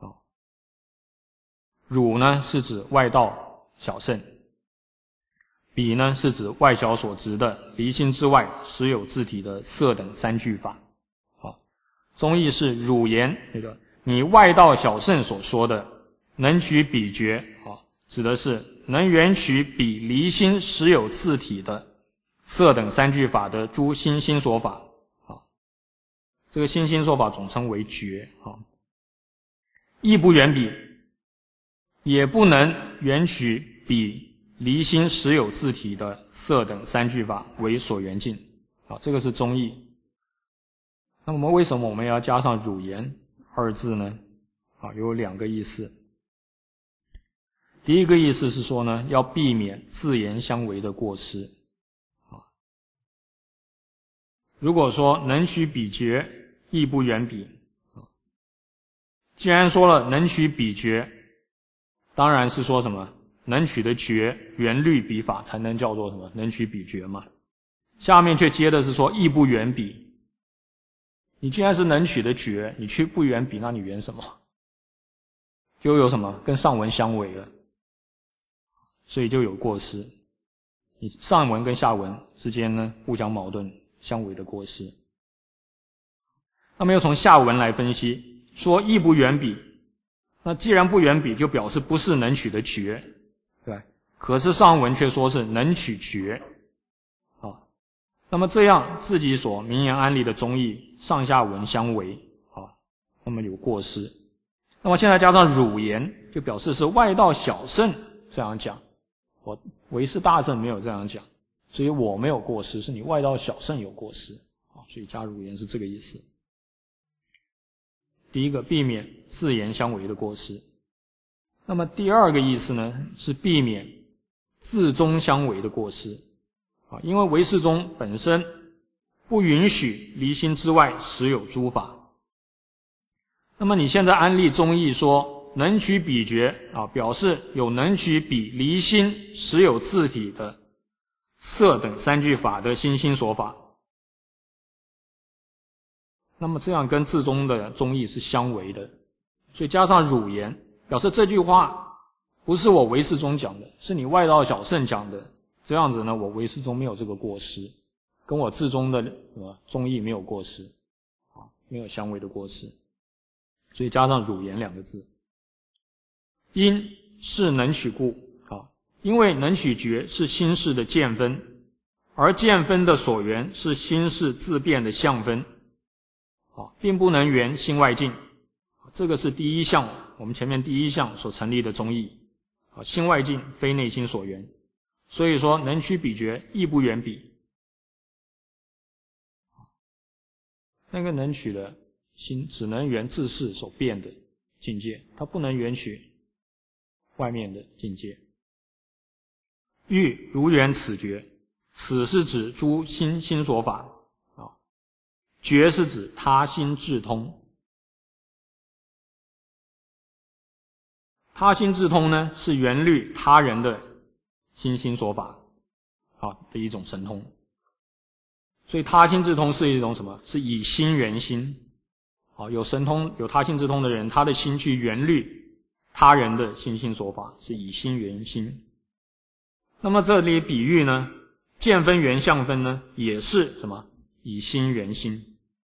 汝呢是指外道小乘，比呢是指外小所执的离心之外实有自体的色等三句法宗义是汝言那个你外道小乘所说的能取比决指的是能缘取比离心实有自体的色等三句法的诸心心所法这个心心所法总称为觉亦不缘比，也不能缘取比离心实有自体的色等三句法为所缘境这个是中义。那么为什么我们要加上汝言二字呢？有两个意思。第一个意思是说呢，要避免自言相违的过失如果说能取比决，亦不缘比既然说了能取比决，当然是说什么能取的决缘律比法才能叫做什么能取比决嘛。下面却接的是说亦不缘比，你既然是能取的决，你去不缘比，那你缘什么？就有什么跟上文相违了，所以就有过失。你上文跟下文之间呢互相矛盾相违的过失。那么又从下文来分析，说亦不缘比，那既然不缘比，就表示不是能取的决，对吧？可是上文却说是能取决那么这样自己所明言安立的中义上下文相违那么有过失。那么现在加上汝言，就表示是外道小圣这样讲，我唯识大圣没有这样讲，所以我没有过失，是你外道小圣有过失所以加汝言是这个意思。第一个避免自言相违的过失。那么第二个意思呢，是避免自宗相违的过失因为唯识宗本身不允许离心之外实有诸法。那么你现在安立中义说能取比决表示有能取比离心实有自体的色等三句法的心心所法，那么这样跟自宗的中义是相违的，所以加上汝言，表示这句话不是我唯识宗讲的，是你外道小圣讲的。这样子呢，我唯识宗没有这个过失，跟我自宗的中义没有过失没有相违的过失，所以加上汝言两个字。因是能取故因为能取决是心识的见分，而见分的所缘是心识自变的相分并不能缘心外境。这个是第一项，我们前面第一项所成立的中义心外境非内心所缘，所以说能取比决亦不缘比。那个能取的心只能缘自识所变的境界，它不能缘取外面的境界。欲如缘此决，此是指诸心心所法决是指他心智通。他心智通呢，是缘虑他人的心心所法的一种神通。所以他心智通是一种什么？是以心缘心有神通有他心智通的人，他的心去缘虑他人的心心所法，是以心缘心。那么这里比喻呢，见分缘相分呢，也是什么？以心缘心。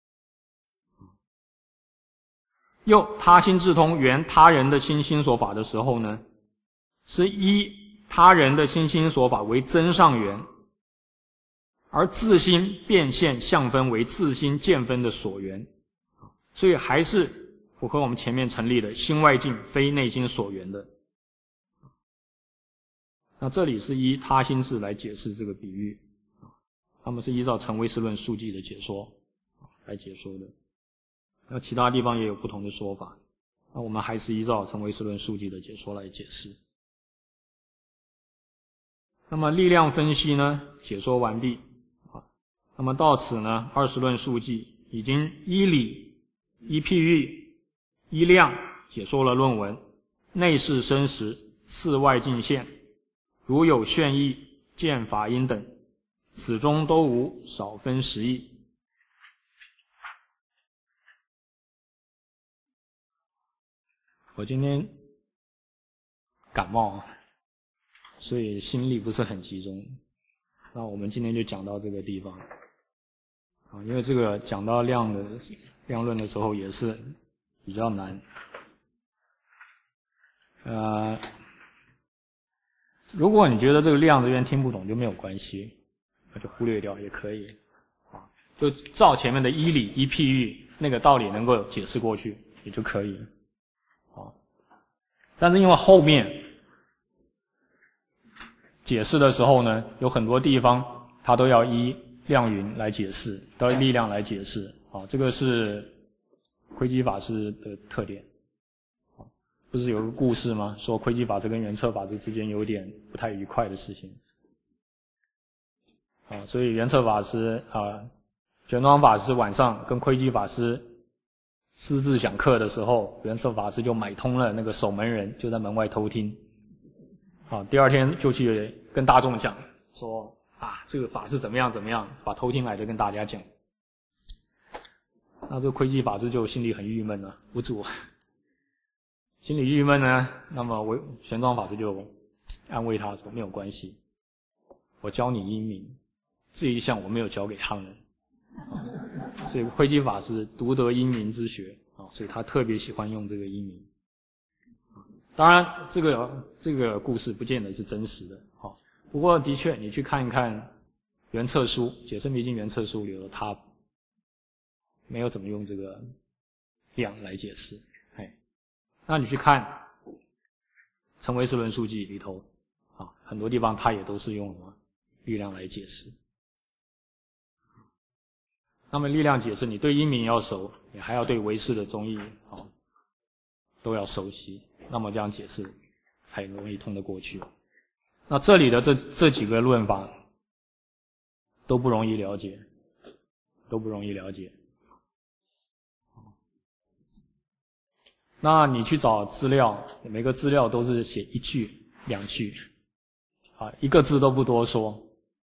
又他心智通缘他人的心心所法的时候呢，是依他人的心心所法为增上缘，而自心变现相分为自心见分的所缘，所以还是符合我们前面成立的心外境非内心所缘的。那这里是依他心智来解释这个比喻，他们是依照成唯识论述记的解说来解说的。那其他地方也有不同的说法，那我们还是依照成唯识论述记的解说来解释。那么力量分析呢，解说完毕那么到此呢，20论述记已经依理、依譬喻、依量解说了论文内视生实、次外境现、如有炫义、见法因等，此中都无少分实义。我今天感冒所以心力不是很集中，那我们今天就讲到这个地方因为这个讲到量论的时候也是比较难。 如果你觉得这个量这边听不懂就没有关系，那就忽略掉也可以，就照前面的依理依譬喻那个道理能够解释过去也就可以。但是因为后面解释的时候呢，有很多地方它都要依量云来解释，都要依力量来解释。这个是窥基法师的特点。不是有个故事吗？说窥基法师跟圆彻法师之间有点不太愉快的事情。所以圆彻法师玄奘法师晚上跟窥基法师私自讲课的时候，圆彻法师就买通了那个守门人，就在门外偷听。第二天就去跟大众讲说这个法师怎么样怎么样，把偷听来的跟大家讲。那这个窥基法师就心里很郁闷无助。心里郁闷呢，那么玄奘法师就安慰他说没有关系，我教你因明，这一项我没有教给他们。所以窥基法师独得因明之学，所以他特别喜欢用这个因明。当然这个故事不见得是真实的，不过的确你去看一看圆彻书解深密经圆彻书里头，他没有怎么用这个量来解释。那你去看成唯识论述记里头很多地方他也都是用什么力量来解释。那么力量解释，你对因明要熟，你还要对唯识的宗义都要熟悉，那么这样解释才容易通得过去。那这里的这几个论法都不容易了解，那你去找资料，每个资料都是写一句两句一个字都不多说，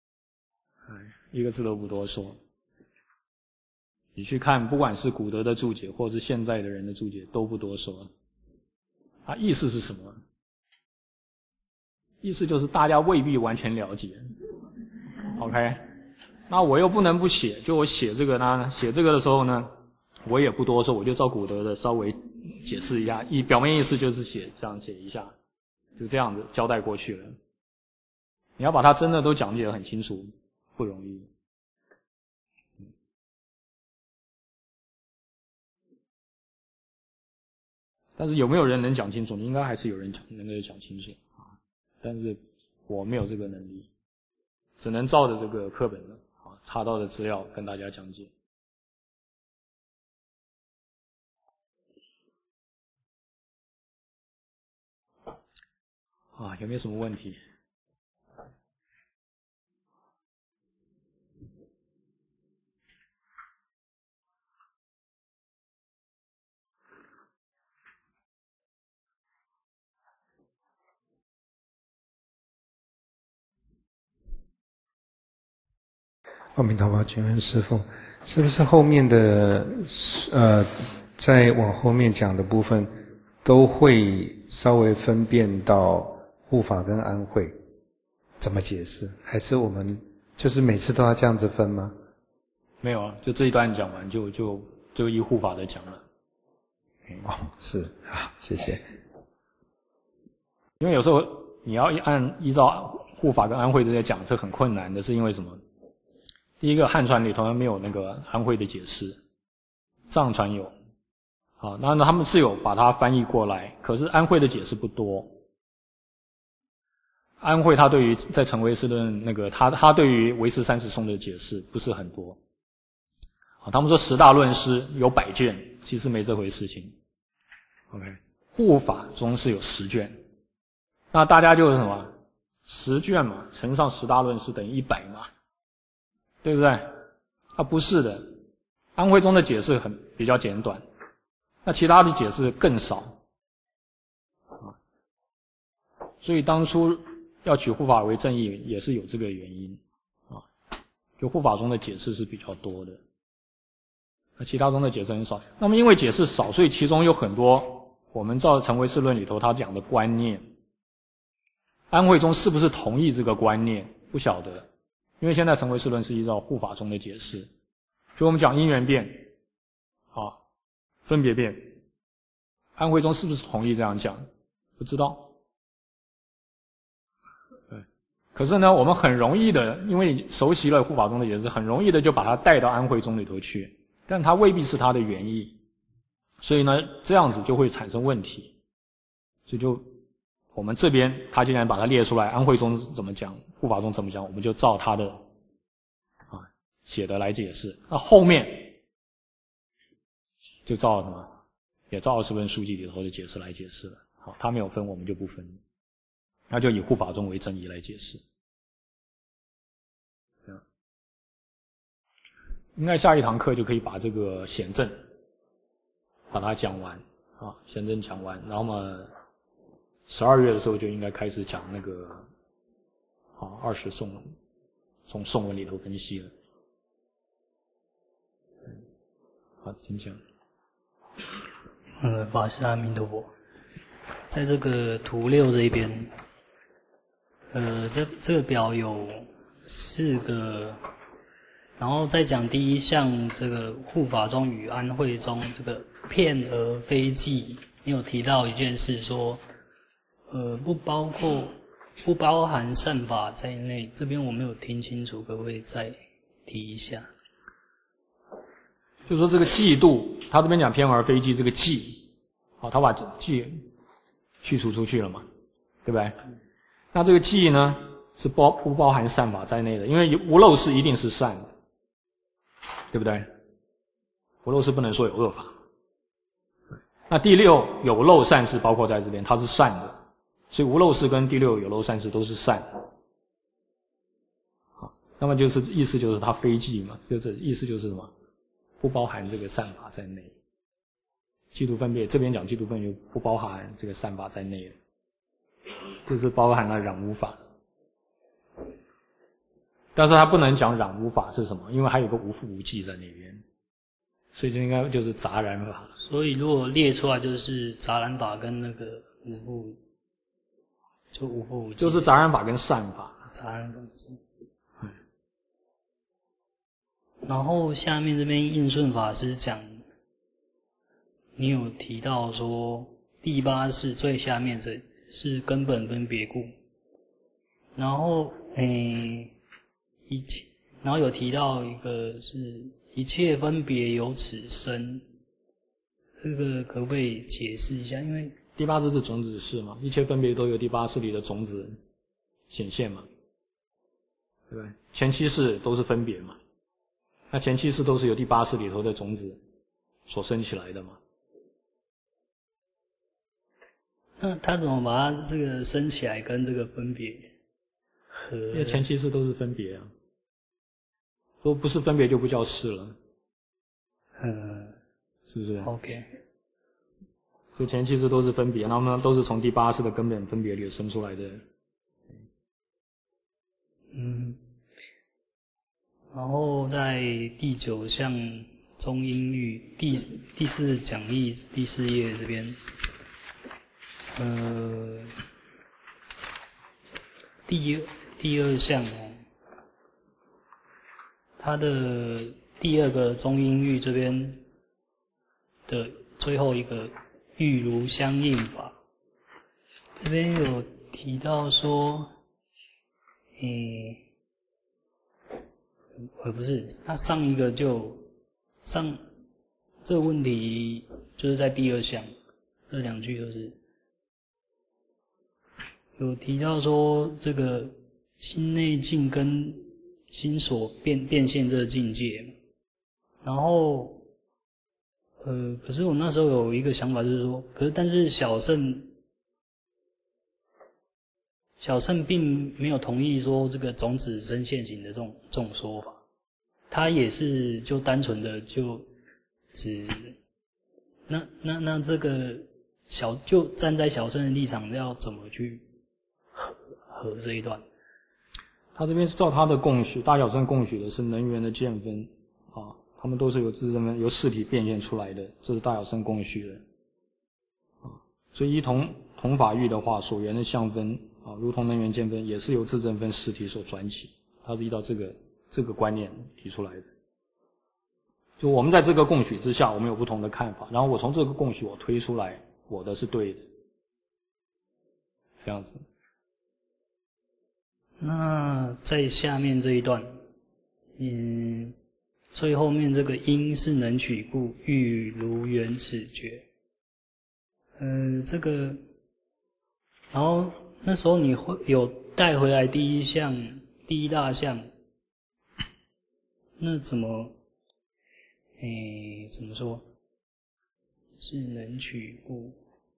你去看不管是古德的注解或者是现在的人的注解都不多说。意思是什么？意思就是大家未必完全了解。OK， 那我又不能不写，就我写这个的时候呢，我也不多说，我就照古德的稍微解释一下，表面意思就是这样写一下，就这样子交代过去了。你要把它真的都讲解得很清楚，不容易。但是有没有人能讲清楚？应该还是有人能够讲清楚但是我没有这个能力，只能照着这个课本查到的资料跟大家讲解。有没有什么问题？ 阿弥陀佛，请问师父，是不是后面的再往后面讲的部分，都会稍微分辨到护法跟安慧怎么解释？还是我们就是每次都要这样子分吗？ 没有就这一段讲完就依护法的讲了。 是，好，谢谢。 因为有时候你要依照护法跟安慧这些讲，这很困难的，是因为什么？第一个汉传里头没有那个安慧的解释，藏传有。那他们是有把它翻译过来，可是安慧的解释不多。安慧他对于在成唯识论他对于唯识30颂的解释不是很多。他们说10大论师有100卷，其实没这回事情。OK， 护法中是有10卷，那大家就是什么10卷嘛，乘上10大论师等于100嘛，对不对？不是的，安慧中的解释比较简短，那其他的解释更少。所以当初要取护法为正义也是有这个原因就护法中的解释是比较多的，那其他中的解释很少。那么因为解释少，所以其中有很多我们照成唯识论里头他讲的观念，安慧中是不是同意这个观念不晓得，因为现在成唯识论是依照护法中的解释，所以我们讲因缘变分别变，安慧中是不是同意这样讲？ 不知道。对，可是呢，我们很容易的，因为熟悉了护法宗的解释，很容易的就把它带到安慧宗里头去，但它未必是它的原意，所以呢，这样子就会产生问题。所以就我们这边他既然把它列出来，安慧宗怎么讲，护法宗怎么讲，我们就照他的写的来解释。那后面就照什么，也照20分书记里头的解释来解释了。好，他没有分，我们就不分，那就以护法宗为正义来解释。这样，应该下一堂课就可以把这个显正把它讲完啊，显正讲完，然后嘛，12月的时候就应该开始讲那个20颂，从颂文里头分析了。好，请讲。 法师阿弥陀佛。在这个图6这一边，这个表有4个，然后再讲第一项这个护法宗与安慧宗这个片而非记，你有提到一件事说，不包含善法在内，这边我没有听清楚，可不可以再提一下？ 就是说这个嫉妒，他这边讲片而非记，这个记，他把记去除出去了嘛，对不对？那这个记呢，是不包含善法在内的，因为无漏事一定是善的，对不对？无漏事不能说有恶法。那第6有漏善事包括在这边，它是善的，所以无漏事跟第6有漏善事都是善。好，那么就是意思就是它非记嘛，就是意思就是什么？不包含这个善法在内。嫉妒分别这边讲嫉妒分别不包含这个善法在内的，就是包含了染污法。但是它不能讲染污法是什么，因为还有个无复无记在那边，所以就应该就是杂染法。 所以如果列出来就是杂染法跟那个无复，就无复无记， 就是杂染法跟善法。 杂染法是。然后下面这边印顺法师讲，你有提到说第8世最下面这是根本分别故，然后然后有提到一个是一切分别由此生，这个可不可以解释一下？因为第8世是种子世嘛，一切分别都由第8世里的种子显现嘛，对不对？前7世都是分别嘛，那前7世都是由第8世里头的种子所生起来的嘛。 那他怎么把它这个生起来跟这个分别合？因为前7世都是分别啊，如果不是分别就不叫世了。是不是 ？OK。 所以前7世都是分别，然后呢都是从第8世的根本分别里生出来的。 然后在第9项中音律第4讲义第4页这边，第二项它的第2个中音律这边的最后一个欲如相应法，这边有提到说，不是，那上一个这个问题就是在第2项，这2句都是有提到说这个心内境跟心所变现这个境界，然后可是我那时候有一个想法就是说，但是小乘并没有同意说这个种子生现行的这种说法，他也是就单纯的就指那这个就站在小乘的立场要怎么去合这一段？ 他这边是照他的供许，大小乘供许的是能源的见分啊，他们都是由自证分由事体变现出来的，这是大小乘供许的啊。所以依同法域的话，所缘的相分啊，如同能源见分，也是由自证分事体所转起，他是依照这个观念提出来的。就我们在这个供许之下，我们有不同的看法，然后我从这个供许我推出来，我的是对的， 这样子。 那在下面这一段，最后面这个因是能取故，欲如原始觉。这个，然后那时候你会有带回来第一大项，那怎么说？是能取故，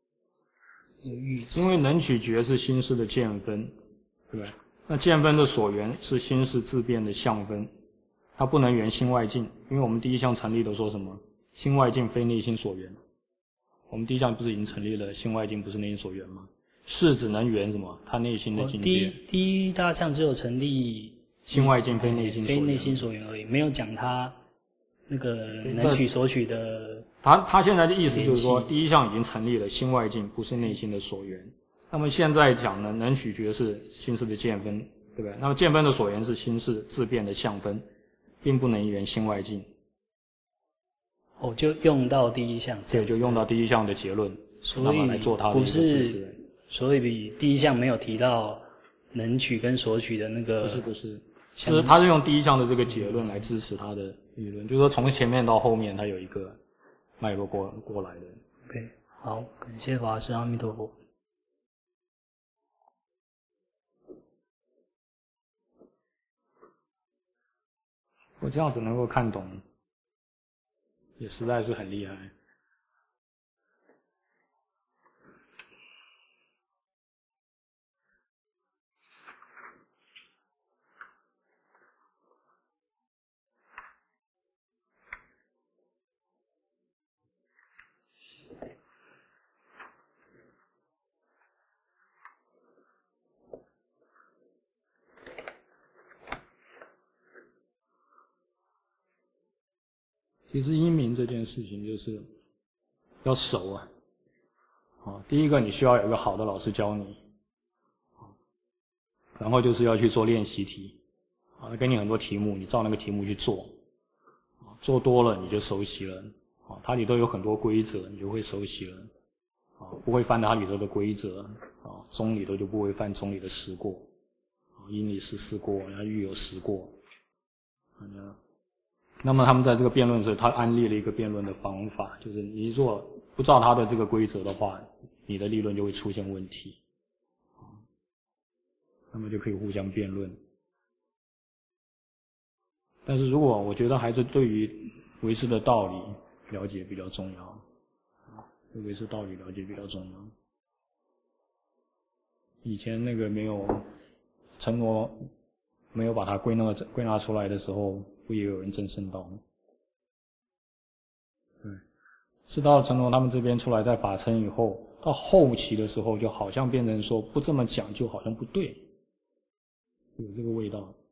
因为能取觉是心识的见分，对不对？那见分的所缘是心识自变的相分，它不能缘心外境，因为我们第一项成立都说什么？心外境非内心所缘。我们第一项不是已经成立了心外境不是内心所缘吗？是只能缘什么？他内心的境界。 第一大项只有成立心外境非内心所缘， 非内心所缘而已，没有讲他那个能取所取的。 他现在的意思就是说，第一项已经成立了，心外境不是内心的所缘。那么现在讲呢，能取觉是心识的见分，对不对？那么见分的所缘是心识自变的相分，并不能缘心外境。 就用到第一项， 对，就用到第一项的结论， 所以来做它的一个支持。 所以比第一项没有提到能取跟所取的那个。 不是，是他是用第一项的这个结论来支持他的理论，就是说从前面到后面，他有一个脉络过来的。 OK， 好，感谢法师，阿弥陀佛。 我这样子能够看懂，也实在是很厉害。其实英明这件事情就是要熟啊。第一个你需要有一个好的老师教你，然后就是要去做练习题，给你很多题目，你照那个题目去做，做多了你就熟悉了，它里头有很多规则，你就会熟悉了，不会犯它里头的规则，中里头就不会犯中里的十过，阴里14过，然后欲有10过。那么他们在这个辩论的时候，他安利了一个辩论的方法，就是你如果不照他的这个规则的话，你的立论就会出现问题，那么就可以互相辩论。但是如果我觉得还是对于唯识的道理了解比较重要，对唯识道理了解比较重要。以前那个没有陈罗没有把它归纳出来的时候，不也有人证圣道吗？对，是到陈罗他们这边出来在法称以后，到后期的时候，就好像变成说不这么讲就好像不对，有这个味道。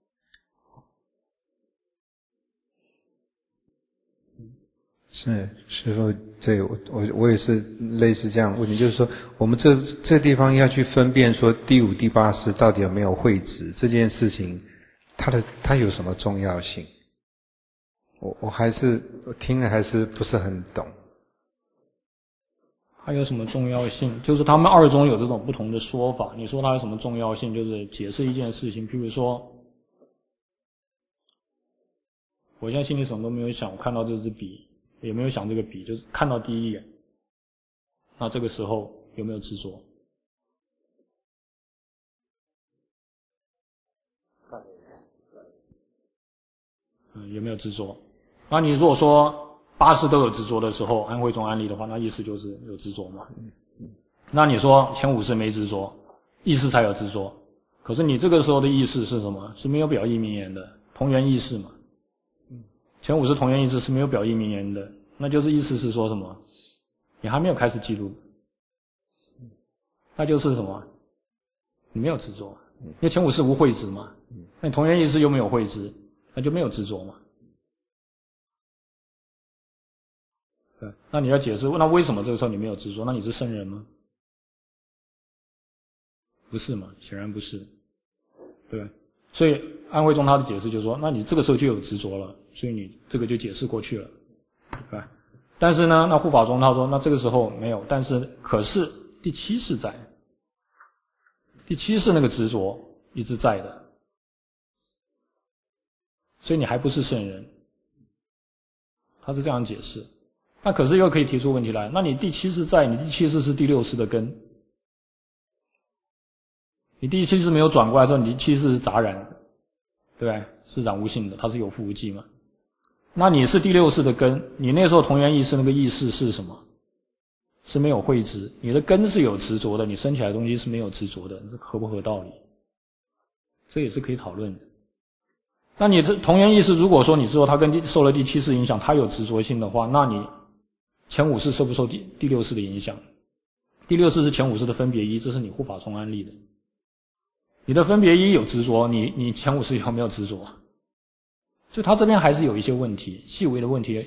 是师父，对我也是类似这样的问题，就是说我们这地方要去分辨说第5、第8识到底有没有慧执这件事情，它有什么重要性？我听了还是不是很懂。 它有什么重要性？就是他们二中有这种不同的说法。你说它有什么重要性？就是解释一件事情，譬如说，我现在心里什么都没有想，我看到这支笔，也没有想这个笔，就是看到第一眼，那这个时候有没有执着？有没有执着？那你如果说8识都有执着的时候，安慧中安立的话，那意思就是有执着嘛。那你说前5识没执着，意识才有执着。可是你这个时候的意识是什么？是没有表意名言的，同源意识嘛。前5识同源意识是没有表意名言的，那就是意思是说什么？你还没有开始记录，那就是什么？你没有执着，因为前5识无慧执嘛。那你同源意识又没有慧执，那就没有执着嘛。对，那你要解释，那为什么这个时候你没有执着？那你是圣人吗？不是嘛，显然不是。对，所以安慧中他的解释就是说，那你这个时候就有执着了，所以你这个就解释过去了，对吧？但是呢，那护法中他说，那这个时候没有，可是第7识在， 第七世那个执着一直在的，所以你还不是圣人。他是这样解释。那可是又可以提出问题来，那你第七世在，你第七世是第六世的根，你第七世没有转过来之后，你第七世是杂染，对不对？是染无性的，它是有覆无记嘛。那你是第六世的根，你那时候同源意识那个意识是什么？是没有慧执，你的根是有执着的，你生起来的东西是没有执着的，这合不合道理？这也是可以讨论的。那你这同源意识，如果说你说它跟受了第七世影响，它有执着性的话，那你前五世受不受第六世的影响？第六世是前五世的分别一，这是你护法中安立的。你的分别一有执着，你前五世有没有执着？所以他这边还是有一些问题，细微的问题，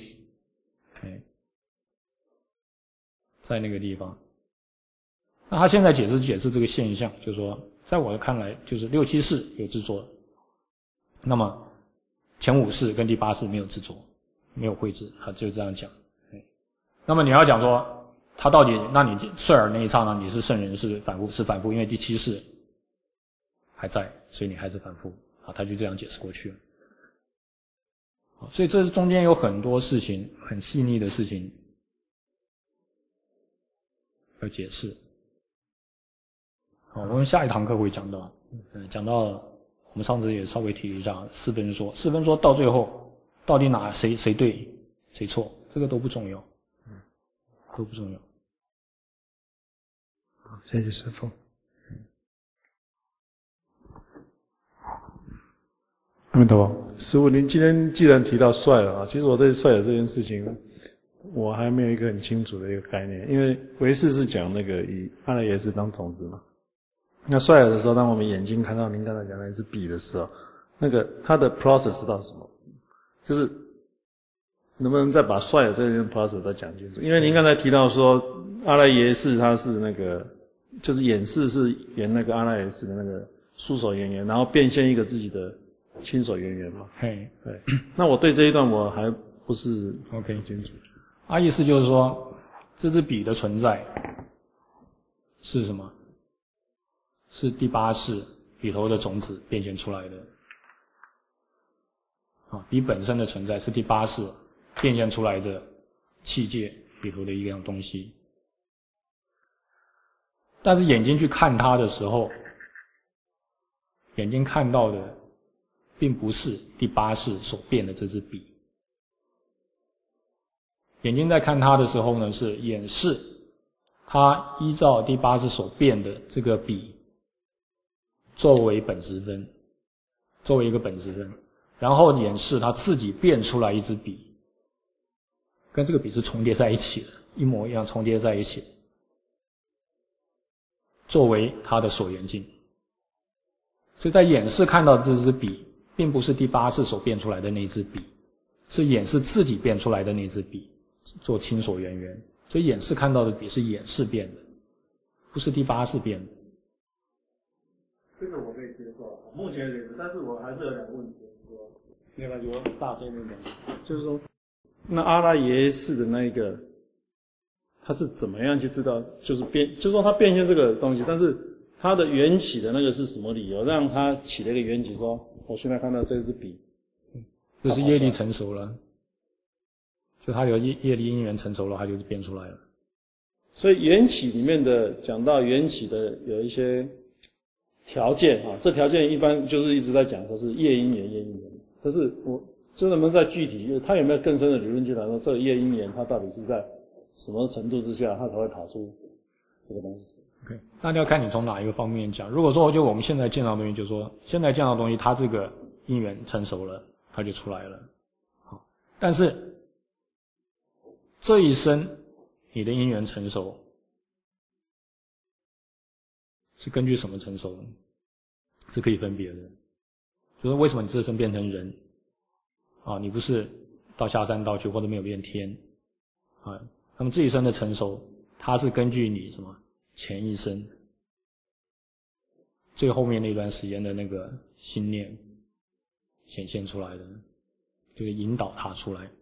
在那个地方。那他现在解释这个现象，就是说，在我的看来，就是六七世有执着，那么前五世跟第八世没有执着，没有慧智，他就这样讲。那么你要讲说，他到底，那你率尔那一刹那你是圣人是反复，因为第七世还在，所以你还是反复啊，他就这样解释过去了。所以这中间有很多事情，很细腻的事情要解释。好，我们下一堂课会讲到，讲到我们上次也稍微提了一下四分说到最后到底谁对谁错，这个都不重要，都不重要。 好，谢谢师父。 阿弥陀佛，师父，您今天既然提到率尔啊，其实我对率尔这件事情，我还没有一个很清楚的一个概念。因为唯识是讲那个以阿赖耶识当种子嘛，那率尔的时候，当我们眼睛看到您刚才讲的一支笔的时候，那个它的 process 到什么？就是能不能再把率尔这件 process 再讲清楚？因为您刚才提到说阿赖耶识它是那个，就是演示是演那个阿赖耶识的那个书手演员，然后变现一个自己的亲手圆圆嘛， 嘿， 对。那我对这一段我还不是 OK 清楚。 意思就是说，这支笔的存在是什么？是第八世里头的种子变现出来的。笔本身的存在是第八世变现出来的器械里头的一样东西。但是眼睛去看它的时候，眼睛看到的并不是第八世所变的这支笔，眼睛在看它的时候呢，是眼识它依照第八世所变的这个笔作为本质分，作为一个本质分，然后眼识它自己变出来一支笔，跟这个笔是重叠在一起的，一模一样重叠在一起的，作为它的所缘境。所以在眼识看到的这支笔并不是第八世所变出来的那支笔，是眼识自己变出来的那支笔，做亲所缘缘。所以眼识看到的笔是眼识变的，不是第八世变的。 这个我可以接受，目前为止，但是我还是有两个问题，就是说，那个就大声一点讲，就是说，那阿赖耶识的那一个，他是怎么样去知道，就是说他变现这个东西，但是它的缘起的那个是什么理由让他起了一个缘起说，我现在看到这支笔， 就是业力成熟了，就他有业力因缘成熟了，他就是变出来了。 所以缘起里面的讲到缘起的有一些条件啊，这条件一般就是一直在讲说是业因缘，业因缘。可是我就能不能再具体，他有没有更深的理论去谈说这个业因缘它到底是在什么程度之下，它才会跑出这个东西 ？OK， 那要看你从哪一个方面讲。如果说就我们现在见到的东西，就是说现在见到的东西，它这个因缘成熟了，它就出来了。好，但是这一生你的因缘成熟是根据什么成熟？是可以分别的。就是为什么你这生变成人啊？你不是到下三道去，或者没有变天啊？那么这一生的成熟，它是根据你什么前一生最后面那段时间的那个心念显现出来的，就是引导它出来。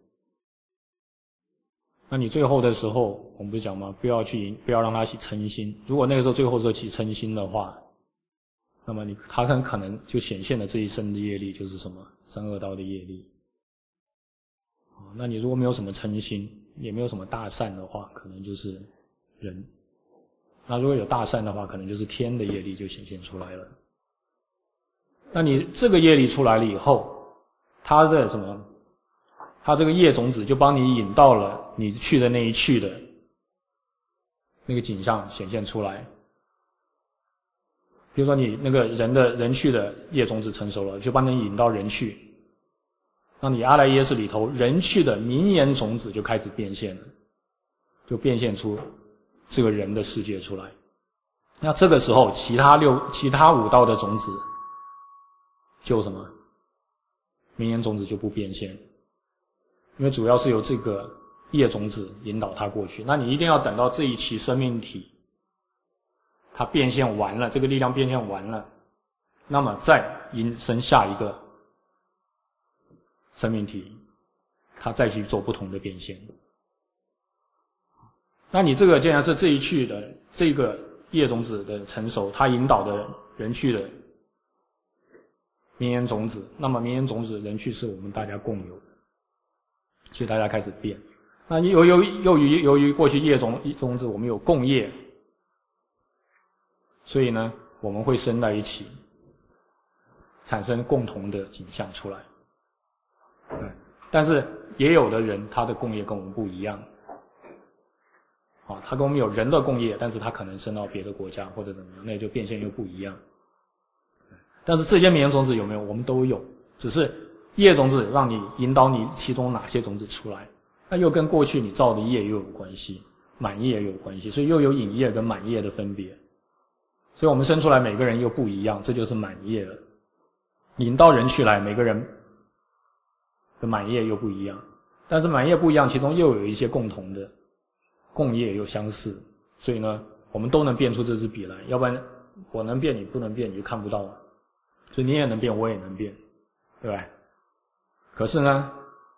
那你最后的时候，我们不是讲吗？不要让它起嗔心。如果那个时候最后时候起嗔心的话， 那么他很可能就显现了这一生的业力就是什么3恶道的业力。那你如果没有什么嗔心，也没有什么大善的话，可能就是人。那如果有大善的话，可能就是天的业力就显现出来了。那你这个业力出来了以后，它的什么？它这个业种子就帮你引到了你去的那一去的那个景象显现出来。比如说你那个人去的业种子成熟了，就帮你引到人去。那你阿赖耶识里头人去的名言种子就开始变现了，就变现出这个人的世界出来。那这个时候其他5道的种子就什么？名言种子就不变现，因为主要是由这个业种子引导它过去。那你一定要等到这一期生命体它变现完了，这个力量变现完了，那么再引生下一个生命体，它再去做不同的变现。那你这个既然是这一去的这个业种子的成熟，它引导的人去的名言种子，那么名言种子人去是我们大家共有的，所以大家开始变。那由于过去业种子我们有共业，所以呢我们会生在一起，产生共同的景象出来。但是也有的人他的共业跟我们不一样，他跟我们有人的共业，但是他可能生到别的国家或者怎么样，那就变现又不一样。但是这些名言种子有没有？我们都有，只是业种子让你引导你其中哪些种子出来，那又跟过去你造的业又有关系，满业又有关系，所以又有引业跟满业的分别。所以我们生出来每个人又不一样，这就是满业了。引到人去来，每个人的满业又不一样，但是满业不一样，其中又有一些共同的共业又相似，所以呢我们都能变出这支笔来，要不然我能变你不能变你就看不到了。所以你也能变我也能变，对吧？可是呢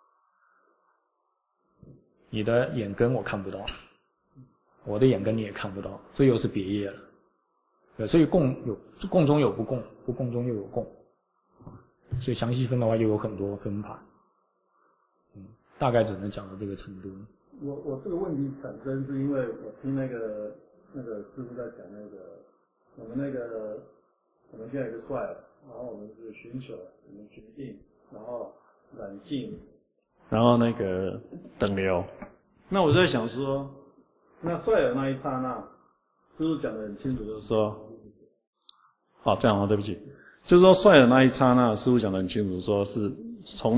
你的眼根我看不到，我的眼根你也看不到，这又是别业了。对，所以共中有不共，不共中又有共，所以详细分的话又有很多分法。大概只能讲到这个程度。 我这个问题产生是因为我听那个师父在讲我们现在有一个帅，然后我们是寻求，我们决定，然后染净，然后等流。那我在想说，那帅的那一刹那，师父讲得很清楚，就是说，这样对不起，就是说帅的那一刹那，师父讲得很清楚，说是从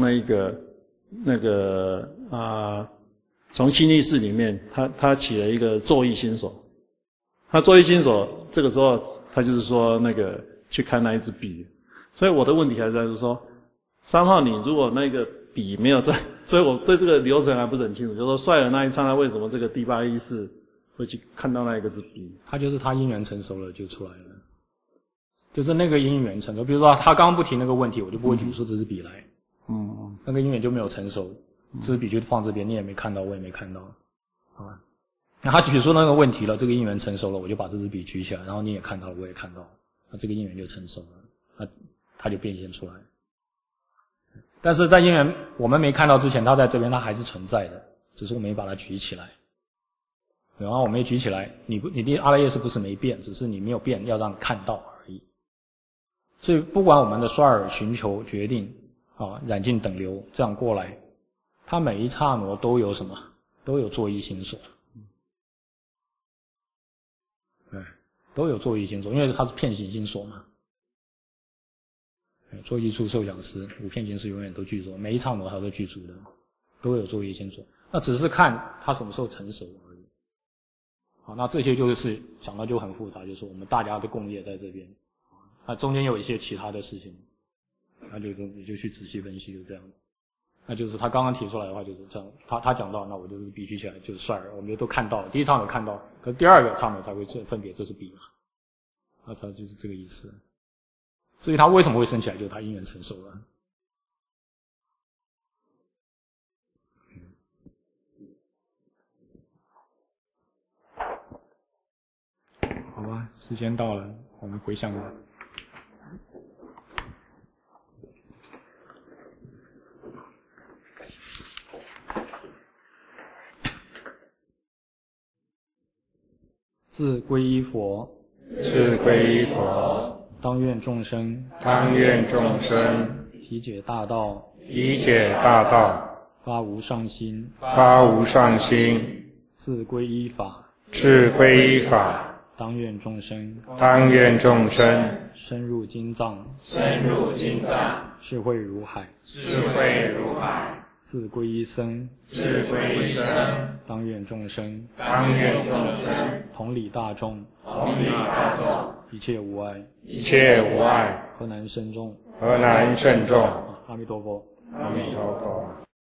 从心意识里面，他起了一个作意心所，他作意心所，这个时候他就是说去看那一支笔，所以我的问题还在是说，3号你如果那个笔没有在，所以我对这个流程还不是很清楚，就是说帅的那一刹那，为什么这个第8意识会去看到那一个支笔？ 他就是他因缘成熟了就出来了，就是那个因缘成熟。比如说他刚刚不提那个问题，我就不会举出这支笔来，那个因缘就没有成熟。这支笔就放这边，你也没看到，我也没看到，那他举出那个问题了，这个因缘成熟了，我就把这支笔举起来，然后你也看到了，我也看到了，那这个因缘就成熟了，它就变现出来。但是在因缘我们没看到之前，它在这边它还是存在的，只是我没把它举起来。然后我没举起来，你的阿赖耶识不是没变，只是你没有变，要让你看到而已。所以不管我们的刷耳、寻求、决定染净、等流这样过来，它每一刹那都有什么？都有作意心所。对，都有作意心所，因为它是遍行心所嘛。作意处、受想思、五遍行识永远都具足，每一刹那它都具足的，都有作意心所。那只是看它什么时候成熟而已。好，那这些就是讲到就很复杂，就是我们大家的共业在这边，那中间有一些其他的事情，那你就去仔细分析，就这样子。那就是他刚刚提出来的话就是这样，他讲到，那我就是比举起来就是帅儿，我们就都看到了，第一刹那看到，可是第二个刹那才会分别这是比嘛，那他就是这个意思。所以他为什么会升起来，就是他因缘成熟了。好吧，时间到了，我们回向吧。 自皈依佛， 自皈依佛， 当愿众生当愿众生体解大道， 理解大道， 发无上心， 发无上心， 自皈依法， 自皈依法， 当愿众生当愿众生深入经藏， 深入经藏， 智慧如海， 智慧如海， 自皈依僧， 自皈依僧， 当愿众生当愿众生同理大众， 同理大众， 一切无碍， 一切无碍， 河南深重。 河南慎重。 阿弥陀佛。 阿弥陀佛。